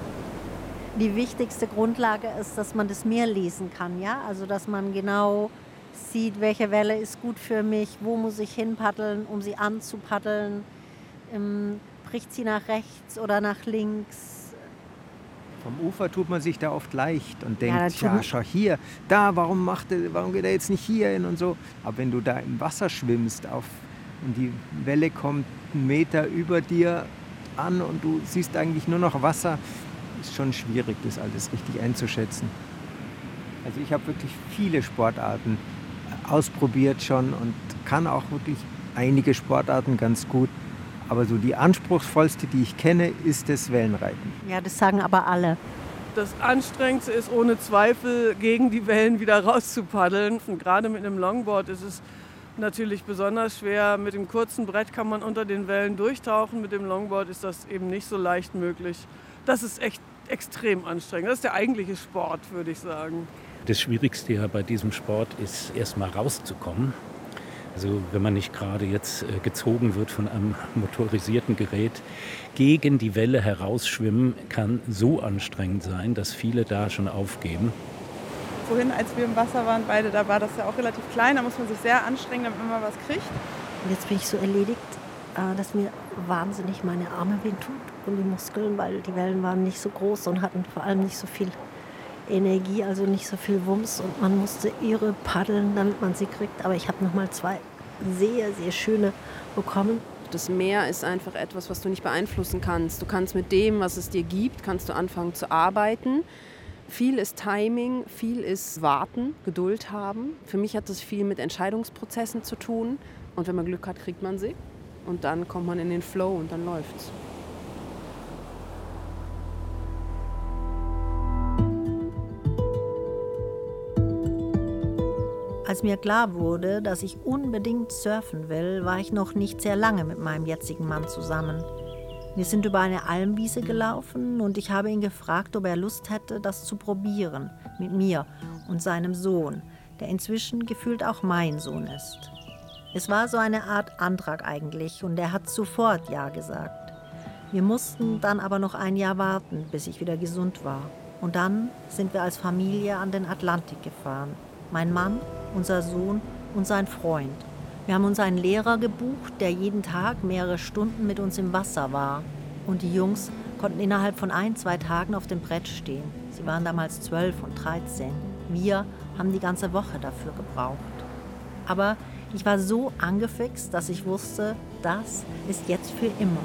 Die wichtigste Grundlage ist, dass man das Meer lesen kann, ja? Also dass man genau sieht, welche Welle ist gut für mich, wo muss ich hinpaddeln, um sie anzupaddeln, ähm, bricht sie nach rechts oder nach links. Vom Ufer tut man sich da oft leicht und denkt, Ja, ja, schau hier, da, warum, macht er, warum geht er jetzt nicht hier hin und so. Aber wenn du da im Wasser schwimmst auf, und die Welle kommt einen Meter über dir an und du siehst eigentlich nur noch Wasser, ist schon schwierig, das alles richtig einzuschätzen. Also ich habe wirklich viele Sportarten ausprobiert schon und kann auch wirklich einige Sportarten ganz gut. Aber so die anspruchsvollste, die ich kenne, ist das Wellenreiten. Ja, das sagen aber alle. Das Anstrengendste ist ohne Zweifel, gegen die Wellen wieder rauszupaddeln. Und gerade mit einem Longboard ist es natürlich besonders schwer. Mit dem kurzen Brett kann man unter den Wellen durchtauchen. Mit dem Longboard ist das eben nicht so leicht möglich. Das ist echt extrem anstrengend. Das ist der eigentliche Sport, würde ich sagen. Das Schwierigste ja bei diesem Sport ist, erstmal rauszukommen. Also wenn man nicht gerade jetzt gezogen wird von einem motorisierten Gerät, gegen die Welle herausschwimmen kann so anstrengend sein, dass viele da schon aufgeben. Vorhin, als wir im Wasser waren, beide, da war das ja auch relativ klein, da muss man sich sehr anstrengen, damit man was kriegt. Und jetzt bin ich so erledigt, dass mir wahnsinnig meine Arme wehtun und die Muskeln, weil die Wellen waren nicht so groß und hatten vor allem nicht so viel Energie, also nicht so viel Wumms und man musste irre paddeln, damit man sie kriegt. Aber ich habe noch mal zwei sehr, sehr schöne bekommen. Das Meer ist einfach etwas, was du nicht beeinflussen kannst. Du kannst mit dem, was es dir gibt, kannst du anfangen zu arbeiten. Viel ist Timing, viel ist Warten, Geduld haben. Für mich hat das viel mit Entscheidungsprozessen zu tun. Und wenn man Glück hat, kriegt man sie. Und dann kommt man in den Flow und dann läuft's. Als mir klar wurde, dass ich unbedingt surfen will, war ich noch nicht sehr lange mit meinem jetzigen Mann zusammen. Wir sind über eine Almwiese gelaufen und ich habe ihn gefragt, ob er Lust hätte, das zu probieren, mit mir und seinem Sohn, der inzwischen gefühlt auch mein Sohn ist. Es war so eine Art Antrag eigentlich und er hat sofort Ja gesagt. Wir mussten dann aber noch ein Jahr warten, bis ich wieder gesund war. Und dann sind wir als Familie an den Atlantik gefahren. Mein Mann, unser Sohn und sein Freund. Wir haben uns einen Lehrer gebucht, der jeden Tag mehrere Stunden mit uns im Wasser war. Und die Jungs konnten innerhalb von ein, zwei Tagen auf dem Brett stehen. Sie waren damals zwölf und dreizehn. Wir haben die ganze Woche dafür gebraucht. Aber ich war so angefixt, dass ich wusste, das ist jetzt für immer.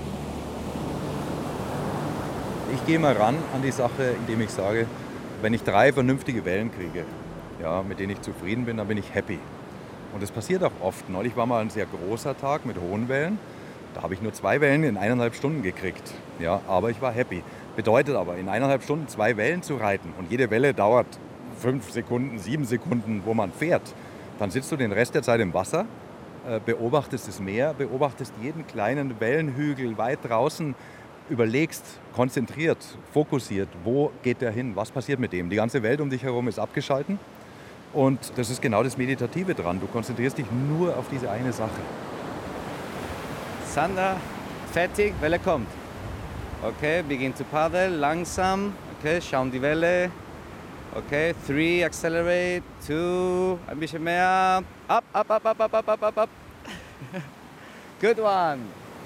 Ich gehe mal ran an die Sache, indem ich sage, wenn ich drei vernünftige Wellen kriege, ja, mit denen ich zufrieden bin, dann bin ich happy. Und das passiert auch oft. Neulich war mal ein sehr großer Tag mit hohen Wellen. Da habe ich nur zwei Wellen in eineinhalb Stunden gekriegt. Ja, aber ich war happy. Bedeutet aber, in eineinhalb Stunden zwei Wellen zu reiten und jede Welle dauert fünf Sekunden, sieben Sekunden, wo man fährt, dann sitzt du den Rest der Zeit im Wasser, beobachtest das Meer, beobachtest jeden kleinen Wellenhügel weit draußen, überlegst, konzentriert, fokussiert, wo geht der hin, was passiert mit dem. Die ganze Welt um dich herum ist abgeschalten. Und das ist genau das Meditative dran. Du konzentrierst dich nur auf diese eine Sache. Sandra, fertig, Welle kommt. Okay, begin to paddle, langsam. Okay, schauen die Welle. Okay, three, accelerate, two, ein bisschen mehr. Up, up, up, up, up, up, up, up, up. Good one.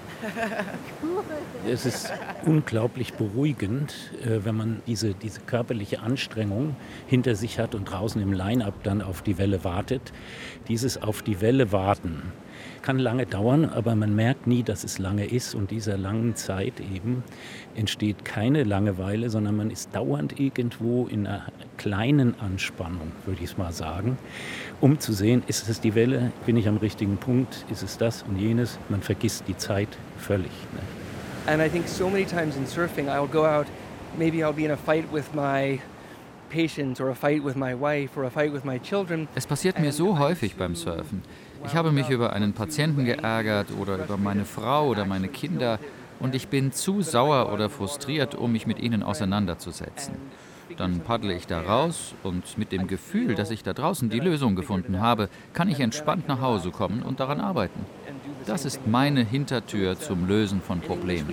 Es ist unglaublich beruhigend, wenn man diese, diese körperliche Anstrengung hinter sich hat und draußen im Line-Up dann auf die Welle wartet. Dieses auf die Welle warten, Kann lange dauern, aber man merkt nie, dass es lange ist. Und dieser langen Zeit eben entsteht keine Langeweile, sondern man ist dauernd irgendwo in einer kleinen Anspannung, würde ich es mal sagen, um zu sehen, ist es die Welle, bin ich am richtigen Punkt, ist es das und jenes. Man vergisst die Zeit völlig. Ne? And I think so many times in surfing, I'll go out, maybe I'll be in a fight with my patients or a fight with my wife or a fight with my children. Es passiert mir so häufig beim Surfen. Ich habe mich über einen Patienten geärgert oder über meine Frau oder meine Kinder und ich bin zu sauer oder frustriert, um mich mit ihnen auseinanderzusetzen. Dann paddle ich da raus und mit dem Gefühl, dass ich da draußen die Lösung gefunden habe, kann ich entspannt nach Hause kommen und daran arbeiten. Das ist meine Hintertür zum Lösen von Problemen.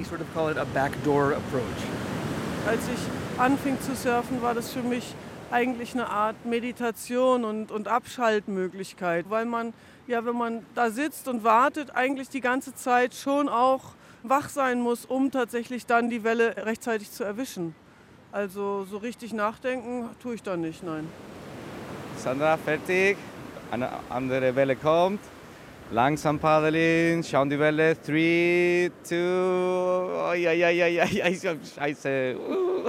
Als ich anfing zu surfen, war das für mich eigentlich eine Art Meditation und, und Abschaltmöglichkeit, weil man, ja, wenn man da sitzt und wartet, eigentlich die ganze Zeit schon auch wach sein muss, um tatsächlich dann die Welle rechtzeitig zu erwischen. Also so richtig nachdenken tue ich da nicht, nein. Sandra, fertig. Eine andere Welle kommt. Langsam paddeln, schauen die Welle. Three, two, oh, ja, ja, ja, ja, ja, scheiße. Uh.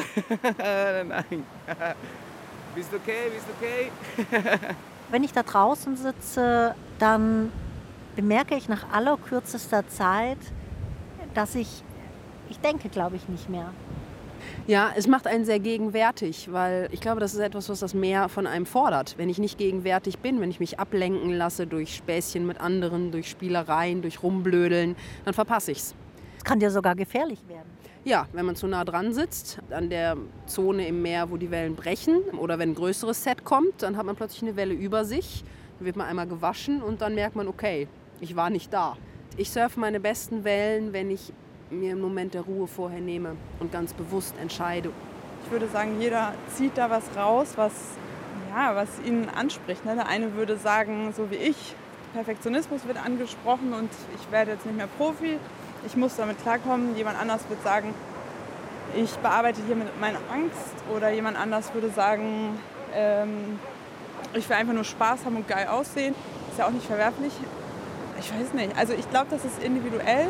Nein. Bist du okay, bist du okay? Wenn ich da draußen sitze, dann bemerke ich nach allerkürzester Zeit, dass ich, ich denke, glaube ich, nicht mehr. Ja, es macht einen sehr gegenwärtig, weil ich glaube, das ist etwas, was das Meer von einem fordert. Wenn ich nicht gegenwärtig bin, wenn ich mich ablenken lasse durch Späßchen mit anderen, durch Spielereien, durch Rumblödeln, dann verpasse ich's. Es kann dir sogar gefährlich werden. Ja, wenn man zu nah dran sitzt, an der Zone im Meer, wo die Wellen brechen, oder wenn ein größeres Set kommt, dann hat man plötzlich eine Welle über sich, dann wird man einmal gewaschen und dann merkt man, okay, ich war nicht da. Ich surfe meine besten Wellen, wenn ich mir einen Moment der Ruhe vorher nehme und ganz bewusst entscheide. Ich würde sagen, jeder zieht da was raus, was, ja, was ihn anspricht. Ne? Der eine würde sagen, so wie ich, Perfektionismus wird angesprochen und ich werde jetzt nicht mehr Profi, ich muss damit klarkommen. Jemand anders wird sagen, ich bearbeite hier mit meiner Angst, oder jemand anders würde sagen, ähm, ich will einfach nur Spaß haben und geil aussehen. Ist ja auch nicht verwerflich. Ich weiß nicht. Also ich glaube, das ist individuell.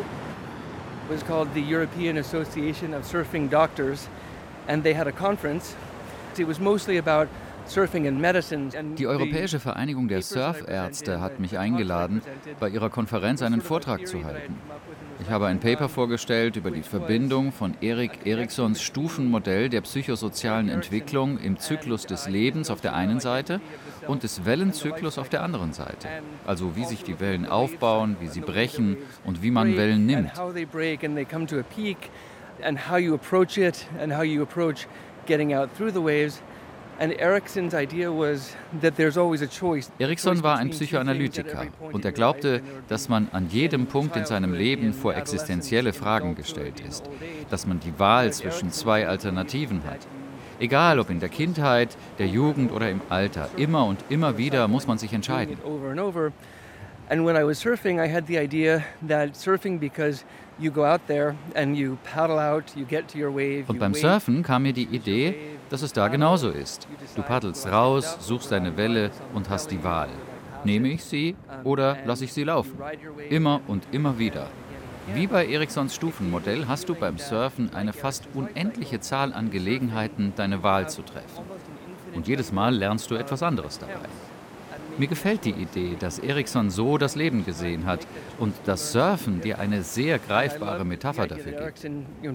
It was called the European Association of Surfing Doctors, and they had a conference. It was mostly about surfing and medicine. Die Europäische Vereinigung der Surfärzte hat mich eingeladen, bei ihrer Konferenz einen Vortrag zu halten. Ich habe ein Paper vorgestellt über die Verbindung von Erik Eriksons Stufenmodell der psychosozialen Entwicklung im Zyklus des Lebens auf der einen Seite und des Wellenzyklus auf der anderen Seite. Also wie sich die Wellen aufbauen, wie sie brechen und wie man Wellen nimmt. Erikson war ein Psychoanalytiker und er glaubte, dass man an jedem Punkt in seinem Leben vor existenzielle Fragen gestellt ist, dass man die Wahl zwischen zwei Alternativen hat. Egal ob in der Kindheit, der Jugend oder im Alter, immer und immer wieder muss man sich entscheiden. And when I was surfing, I had the idea that surfing, because you go out there and you paddle out, you get to your wave. Und beim Surfen kam mir die Idee, dass es da genauso ist. Du paddelst raus, suchst deine Welle und hast die Wahl. Nehme ich sie oder lasse ich sie laufen? Immer und immer wieder. Wie bei Eriksons Stufenmodell hast du beim Surfen eine fast unendliche Zahl an Gelegenheiten, deine Wahl zu treffen. Und jedes Mal lernst du etwas anderes dabei. Mir gefällt die Idee, dass Erikson so das Leben gesehen hat und das Surfen dir eine sehr greifbare Metapher dafür gibt.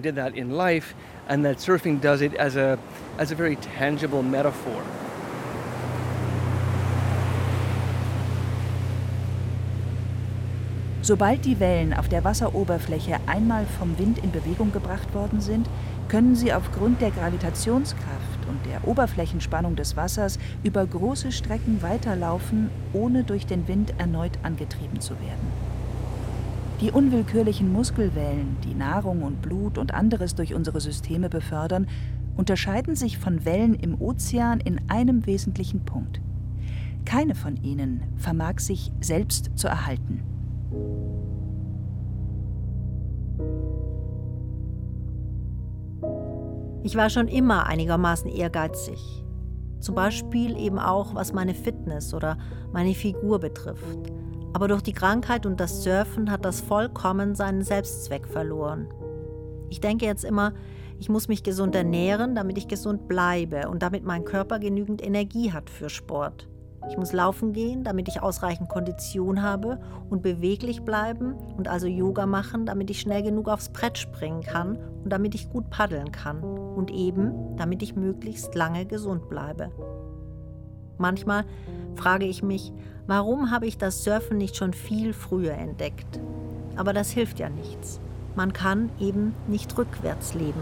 Sobald die Wellen auf der Wasseroberfläche einmal vom Wind in Bewegung gebracht worden sind, können sie aufgrund der Gravitationskraft und der Oberflächenspannung des Wassers über große Strecken weiterlaufen, ohne durch den Wind erneut angetrieben zu werden. Die unwillkürlichen Muskelwellen, die Nahrung und Blut und anderes durch unsere Systeme befördern, unterscheiden sich von Wellen im Ozean in einem wesentlichen Punkt. Keine von ihnen vermag sich selbst zu erhalten. Ich war schon immer einigermaßen ehrgeizig. Zum Beispiel eben auch, was meine Fitness oder meine Figur betrifft. Aber durch die Krankheit und das Surfen hat das vollkommen seinen Selbstzweck verloren. Ich denke jetzt immer, ich muss mich gesund ernähren, damit ich gesund bleibe und damit mein Körper genügend Energie hat für Sport. Ich muss laufen gehen, damit ich ausreichend Kondition habe und beweglich bleiben und also Yoga machen, damit ich schnell genug aufs Brett springen kann und damit ich gut paddeln kann und eben, damit ich möglichst lange gesund bleibe. Manchmal frage ich mich, warum habe ich das Surfen nicht schon viel früher entdeckt? Aber das hilft ja nichts. Man kann eben nicht rückwärts leben.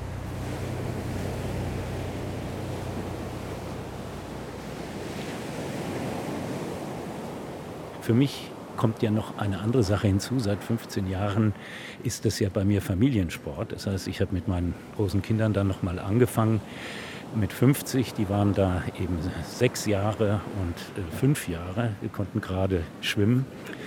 Für mich kommt ja noch eine andere Sache hinzu. Seit fünfzehn Jahren ist das ja bei mir Familiensport. Das heißt, ich habe mit meinen großen Kindern dann noch mal angefangen. Mit fünfzig, die waren da eben sechs Jahre und äh, fünf Jahre. Wir konnten gerade schwimmen.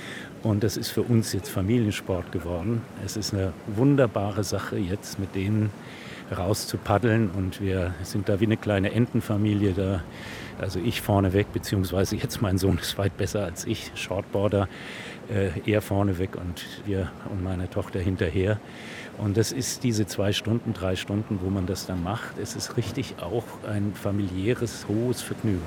Und das ist für uns jetzt Familiensport geworden. Es ist eine wunderbare Sache, jetzt mit denen raus zu paddeln. Und wir sind da wie eine kleine Entenfamilie da. Also ich vorneweg, beziehungsweise jetzt mein Sohn ist weit besser als ich, Shortboarder, äh, er vorneweg und wir und meine Tochter hinterher. Und das ist diese zwei Stunden, drei Stunden, wo man das dann macht. Es ist richtig auch ein familiäres, hohes Vergnügen.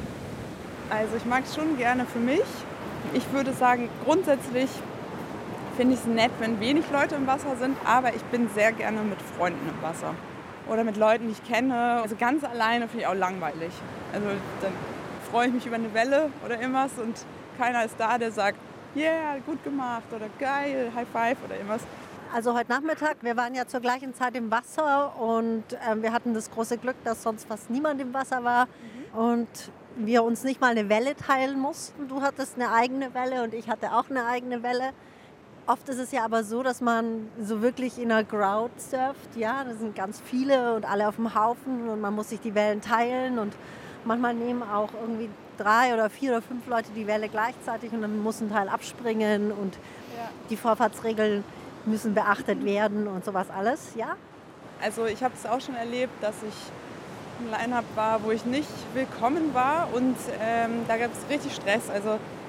Also ich mag es schon gerne für mich. Ich würde sagen, grundsätzlich finde ich es nett, wenn wenig Leute im Wasser sind, aber ich bin sehr gerne mit Freunden im Wasser. Oder mit Leuten, die ich kenne. Also ganz alleine finde ich auch langweilig. Also dann freue ich mich über eine Welle oder irgendwas und keiner ist da, der sagt, yeah, gut gemacht oder geil, High Five oder irgendwas. Also heute Nachmittag, wir waren ja zur gleichen Zeit im Wasser und äh, wir hatten das große Glück, dass sonst fast niemand im Wasser war mhm. und wir uns nicht mal eine Welle teilen mussten. Du hattest eine eigene Welle und ich hatte auch eine eigene Welle. Oft ist es ja aber so, dass man so wirklich in einer Crowd surft. Ja, da sind ganz viele und alle auf dem Haufen und man muss sich die Wellen teilen und manchmal nehmen auch irgendwie drei oder vier oder fünf Leute die Welle gleichzeitig und dann muss ein Teil abspringen und ja. Die Vorfahrtsregeln müssen beachtet werden und sowas alles, ja? Also ich habe es auch schon erlebt, dass ich im Line-Up war, wo ich nicht willkommen war und ähm, da gab es richtig Stress. Also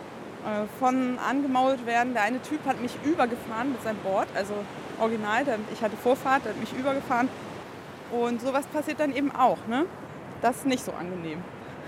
äh, von angemault werden, der eine Typ hat mich übergefahren mit seinem Board, also original, der, ich hatte Vorfahrt, der hat mich übergefahren und sowas passiert dann eben auch, ne? Das ist nicht so angenehm.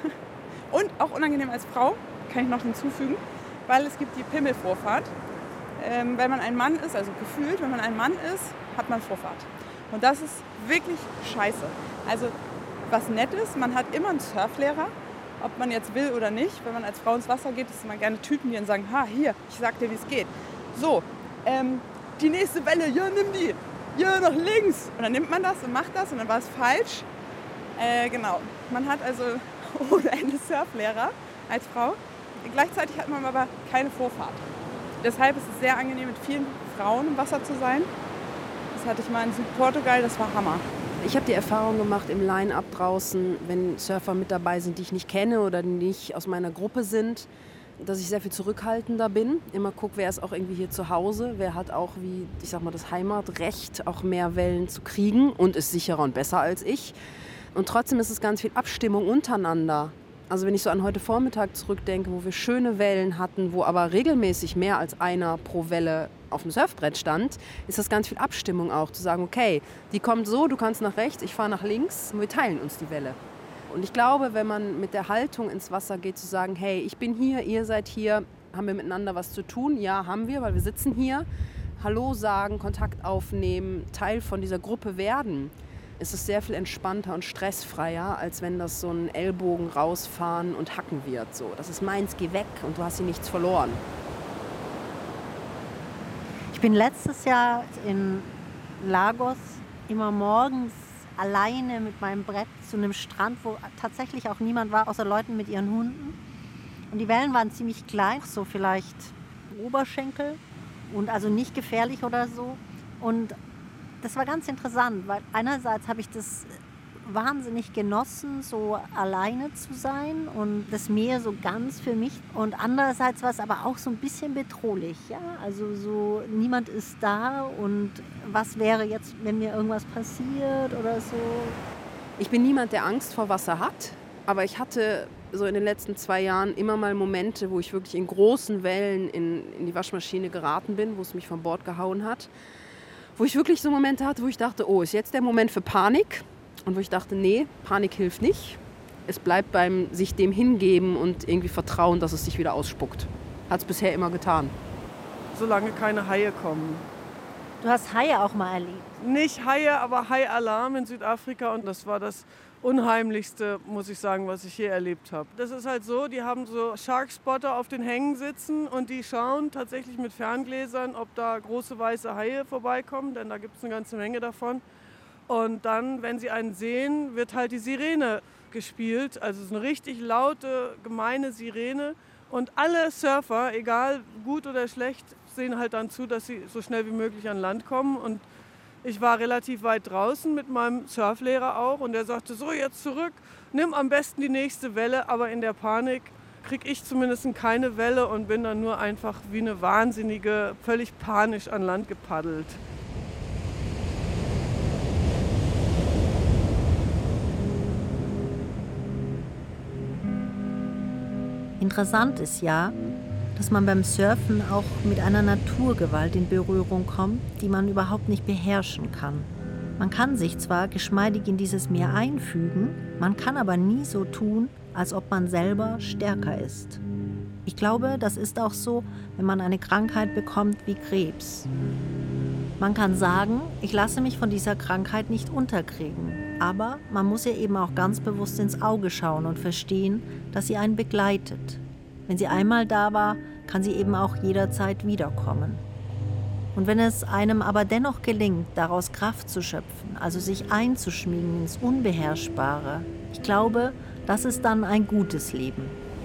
Und auch unangenehm als Frau, kann ich noch hinzufügen, weil es gibt die Pimmelvorfahrt. Ähm, wenn man ein Mann ist, also gefühlt, wenn man ein Mann ist, hat man Vorfahrt. Und das ist wirklich scheiße. Also was nett ist, man hat immer einen Surflehrer, ob man jetzt will oder nicht. Wenn man als Frau ins Wasser geht, ist man gerne Typen, die dann sagen, ha, hier, ich sag dir, wie es geht. So, ähm, die nächste Welle, ja, nimm die, ja, nach links. Und dann nimmt man das und macht das und dann war es falsch. Äh, genau, man hat also ohne Ende Surflehrer als Frau. Gleichzeitig hat man aber keine Vorfahrt. Deshalb ist es sehr angenehm, mit vielen Frauen im Wasser zu sein. Das hatte ich mal in Südportugal, das war Hammer. Ich habe die Erfahrung gemacht im Line-Up draußen, wenn Surfer mit dabei sind, die ich nicht kenne oder die nicht aus meiner Gruppe sind, dass ich sehr viel zurückhaltender bin. Immer gucke, wer ist auch irgendwie hier zu Hause, wer hat auch wie, ich sag mal, das Heimatrecht, auch mehr Wellen zu kriegen und ist sicherer und besser als ich. Und trotzdem ist es ganz viel Abstimmung untereinander. Also wenn ich so an heute Vormittag zurückdenke, wo wir schöne Wellen hatten, wo aber regelmäßig mehr als einer pro Welle auf dem Surfbrett stand, ist das ganz viel Abstimmung auch, zu sagen, okay, die kommt so, du kannst nach rechts, ich fahre nach links und wir teilen uns die Welle. Und ich glaube, wenn man mit der Haltung ins Wasser geht, zu sagen, hey, ich bin hier, ihr seid hier, haben wir miteinander was zu tun? Ja, haben wir, weil wir sitzen hier. Hallo sagen, Kontakt aufnehmen, Teil von dieser Gruppe werden, ist es sehr viel entspannter und stressfreier, als wenn das so ein Ellbogen rausfahren und hacken wird. So, das ist meins, geh weg und du hast hier nichts verloren. Ich bin letztes Jahr in Lagos immer morgens alleine mit meinem Brett zu einem Strand, wo tatsächlich auch niemand war, außer Leuten mit ihren Hunden. Und die Wellen waren ziemlich klein, so vielleicht Oberschenkel und also nicht gefährlich oder so. Und das war ganz interessant, weil einerseits habe ich das wahnsinnig genossen, so alleine zu sein und das Meer so ganz für mich. Und andererseits war es aber auch so ein bisschen bedrohlich. Ja? Also so, niemand ist da und was wäre jetzt, wenn mir irgendwas passiert oder so. Ich bin niemand, der Angst vor Wasser hat. Aber ich hatte so in den letzten zwei Jahren immer mal Momente, wo ich wirklich in großen Wellen in, in die Waschmaschine geraten bin, wo es mich von Bord gehauen hat. Wo ich wirklich so Momente hatte, wo ich dachte, oh, ist jetzt der Moment für Panik? Und wo ich dachte, nee, Panik hilft nicht. Es bleibt beim sich dem hingeben und irgendwie vertrauen, dass es sich wieder ausspuckt. Hat es bisher immer getan. Solange keine Haie kommen. Du hast Haie auch mal erlebt? Nicht Haie, aber Hai-Alarm in Südafrika. Und das war das Unheimlichste, muss ich sagen, was ich je erlebt habe. Das ist halt so, die haben so Sharkspotter auf den Hängen sitzen und die schauen tatsächlich mit Ferngläsern, ob da große weiße Haie vorbeikommen, denn da gibt es eine ganze Menge davon. Und dann, wenn sie einen sehen, wird halt die Sirene gespielt. Also es ist eine richtig laute, gemeine Sirene. Und alle Surfer, egal gut oder schlecht, sehen halt dann zu, dass sie so schnell wie möglich an Land kommen. Und ich war relativ weit draußen mit meinem Surflehrer auch und der sagte, so jetzt zurück, nimm am besten die nächste Welle, aber in der Panik kriege ich zumindest keine Welle und bin dann nur einfach wie eine Wahnsinnige, völlig panisch an Land gepaddelt. Interessant ist ja, dass man beim Surfen auch mit einer Naturgewalt in Berührung kommt, die man überhaupt nicht beherrschen kann. Man kann sich zwar geschmeidig in dieses Meer einfügen, man kann aber nie so tun, als ob man selber stärker ist. Ich glaube, das ist auch so, wenn man eine Krankheit bekommt wie Krebs. Man kann sagen, ich lasse mich von dieser Krankheit nicht unterkriegen, aber man muss ihr eben auch ganz bewusst ins Auge schauen und verstehen, dass sie einen begleitet. Wenn sie einmal da war, kann sie eben auch jederzeit wiederkommen. Und wenn es einem aber dennoch gelingt, daraus Kraft zu schöpfen, also sich einzuschmiegen ins Unbeherrschbare, ich glaube, das ist dann ein gutes Leben.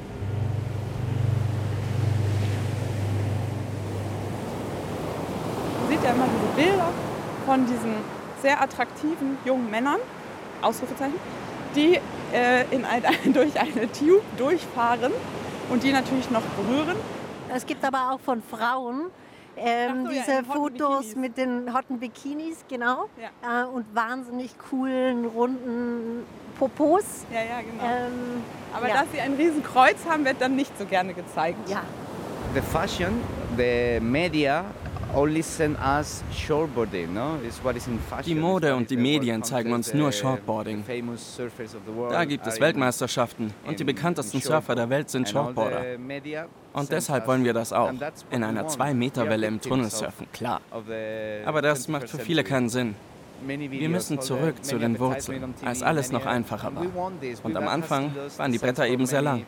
Man sieht ja immer diese Bilder von diesen sehr attraktiven jungen Männern, Ausrufezeichen, die äh, in ein, durch eine Tube durchfahren und die natürlich noch berühren. Es gibt aber auch von Frauen ähm, so, diese ja, Fotos mit den hotten Bikinis, genau, ja. äh, und wahnsinnig coolen, runden Popos. Ja, ja, genau. Ähm, aber ja. dass sie ein riesen Kreuz haben, wird dann nicht so gerne gezeigt. Ja. The fashion, the media only send us shortboarding, no? It's what is in fashion. Die Mode und die Medien zeigen uns nur Shortboarding. Da gibt es Weltmeisterschaften und die bekanntesten Surfer der Welt sind Shortboarder. Und deshalb wollen wir das auch. In einer zwei Meter Welle im Tunnel surfen, klar. Aber das macht für viele keinen Sinn. Wir müssen zurück zu den Wurzeln, als alles noch einfacher war. Und am Anfang waren die Bretter eben sehr lang.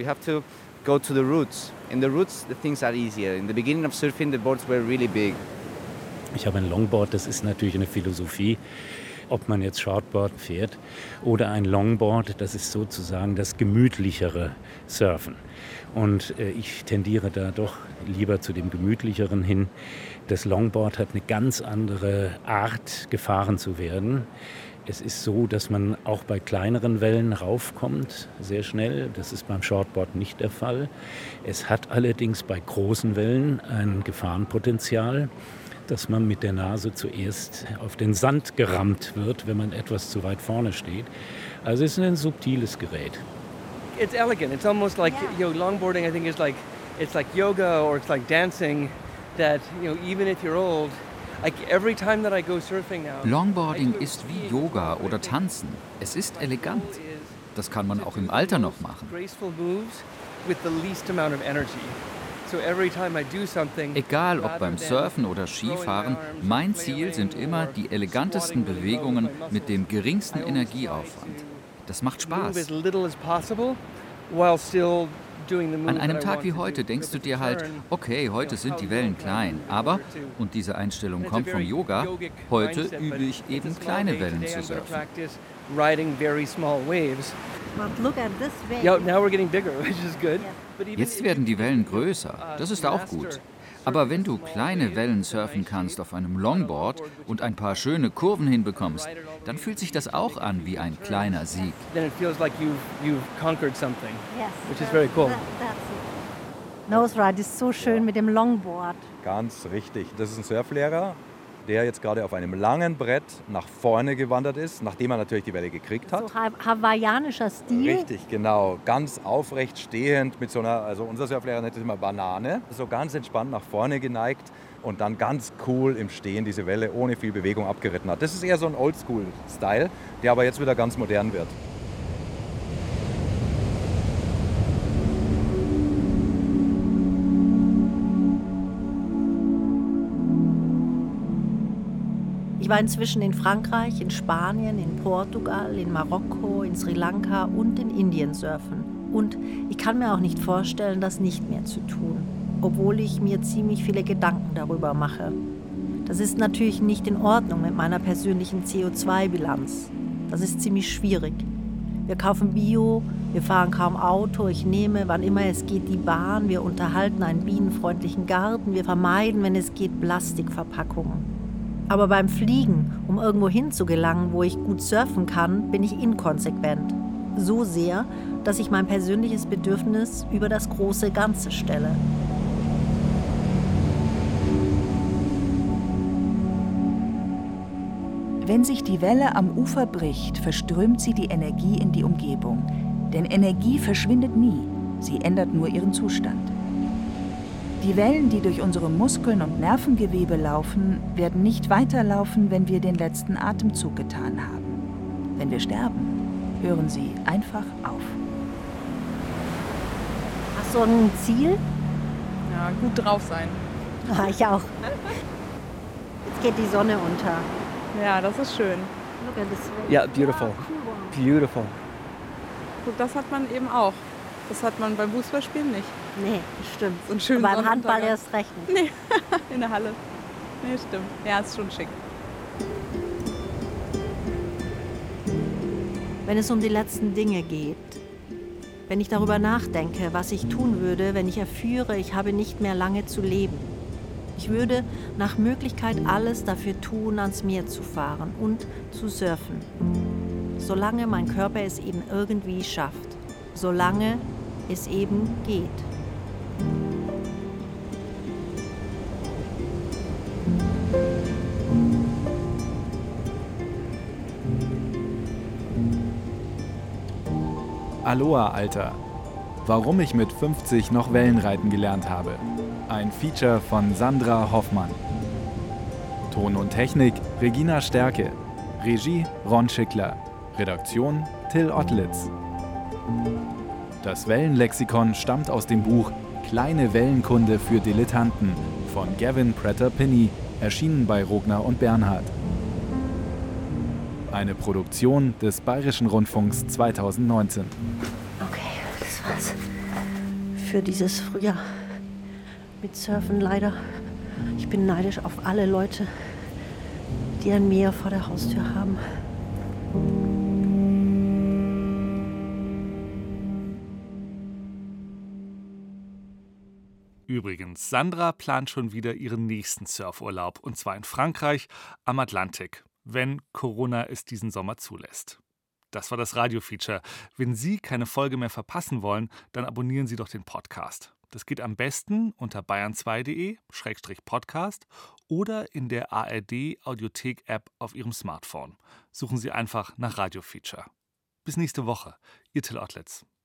Go to the roots. In the roots, the things are easier. In the beginning of surfing, the boards were really big. Ich habe ein Longboard, das ist natürlich eine Philosophie, ob man jetzt Shortboard fährt oder ein Longboard, das ist sozusagen das gemütlichere Surfen. Und äh, ich tendiere da doch lieber zu dem gemütlicheren hin. Das Longboard hat eine ganz andere Art, gefahren zu werden. Es ist so, dass man auch bei kleineren Wellen raufkommt, sehr schnell. Das ist beim Shortboard nicht der Fall. Es hat allerdings bei großen Wellen ein Gefahrenpotenzial, dass man mit der Nase zuerst auf den Sand gerammt wird, wenn man etwas zu weit vorne steht. Also es ist ein subtiles Gerät. It's elegant. It's almost like, you know, longboarding I think is like, it's like yoga or it's like dancing that, you know, even if you're old, like every time that I go surfing now. Longboarding ist wie Yoga oder Tanzen. Es ist elegant. Das kann man auch im Alter noch machen. Graceful moves with the least amount of energy. So every time I do something, egal ob beim Surfen oder Skifahren, mein Ziel sind immer die elegantesten Bewegungen mit dem geringsten Energieaufwand. Das macht Spaß. An einem Tag wie heute denkst du dir halt, okay, heute sind die Wellen klein, aber, und diese Einstellung kommt vom Yoga, heute übe ich eben kleine Wellen zu surfen. Jetzt werden die Wellen größer, das ist auch gut. Aber wenn du kleine Wellen surfen kannst auf einem Longboard und ein paar schöne Kurven hinbekommst, dann fühlt sich das auch an wie ein kleiner Sieg. Nose Ride ist so schön mit dem Longboard. Ganz richtig. Das ist ein Surflehrer, der jetzt gerade auf einem langen Brett nach vorne gewandert ist, nachdem er natürlich die Welle gekriegt hat. So ha hawaiianischer Stil. Richtig, genau. Ganz aufrecht stehend mit so einer, also unser Surflehrer nennt es immer Banane, so ganz entspannt nach vorne geneigt und dann ganz cool im Stehen diese Welle ohne viel Bewegung abgeritten hat. Das ist eher so ein Oldschool-Style, der aber jetzt wieder ganz modern wird. Ich war inzwischen in Frankreich, in Spanien, in Portugal, in Marokko, in Sri Lanka und in Indien surfen. Und ich kann mir auch nicht vorstellen, das nicht mehr zu tun, obwohl ich mir ziemlich viele Gedanken darüber mache. Das ist natürlich nicht in Ordnung mit meiner persönlichen C O zwei Bilanz. Das ist ziemlich schwierig. Wir kaufen Bio, wir fahren kaum Auto, ich nehme, wann immer es geht, die Bahn, wir unterhalten einen bienenfreundlichen Garten, wir vermeiden, wenn es geht, Plastikverpackungen. Aber beim Fliegen, um irgendwo hinzugelangen, wo ich gut surfen kann, bin ich inkonsequent. So sehr, dass ich mein persönliches Bedürfnis über das große Ganze stelle. Wenn sich die Welle am Ufer bricht, verströmt sie die Energie in die Umgebung. Denn Energie verschwindet nie, sie ändert nur ihren Zustand. Die Wellen, die durch unsere Muskeln und Nervengewebe laufen, werden nicht weiterlaufen, wenn wir den letzten Atemzug getan haben. Wenn wir sterben, hören sie einfach auf. Hast du ein Ziel? Ja, gut drauf sein. Ah, ich auch. Jetzt geht die Sonne unter. Ja, das ist schön. Look at this way. Yeah, beautiful. Beautiful. Gut, das hat man eben auch. Das hat man beim Fußballspielen nicht. Nee, das stimmt. So einen schönen beim Handball Sonnenuntergang. erst recht nicht. Nee, in der Halle. Nee, stimmt. Ja, ist schon schick. Wenn es um die letzten Dinge geht, wenn ich darüber nachdenke, was ich tun würde, wenn ich erführe, ich habe nicht mehr lange zu leben. Ich würde nach Möglichkeit alles dafür tun, ans Meer zu fahren und zu surfen. Solange mein Körper es eben irgendwie schafft. Solange es eben geht. Aloha, Alter. Warum ich mit fünfzig noch Wellenreiten gelernt habe. Ein Feature von Sandra Hoffmann. Ton und Technik Regina Stärke. Regie Ron Schickler. Redaktion Till Ottlitz. Das Wellenlexikon stammt aus dem Buch Kleine Wellenkunde für Dilettanten von Gavin Prater-Pinney, erschienen bei Rogner und Bernhard. Eine Produktion des Bayerischen Rundfunks zweitausendneunzehn. Okay, das war's. Für dieses Frühjahr. Mit Surfen leider. Ich bin neidisch auf alle Leute, die ein Meer vor der Haustür haben. Übrigens, Sandra plant schon wieder ihren nächsten Surfurlaub, und zwar in Frankreich am Atlantik, wenn Corona es diesen Sommer zulässt. Das war das Radio-Feature. Wenn Sie keine Folge mehr verpassen wollen, dann abonnieren Sie doch den Podcast. Das geht am besten unter bayern zwei punkt de Schrägstrich Podcast oder in der A R D-Audiothek-App auf Ihrem Smartphone. Suchen Sie einfach nach Radio-Feature. Bis nächste Woche. Ihr Till Ottlitz.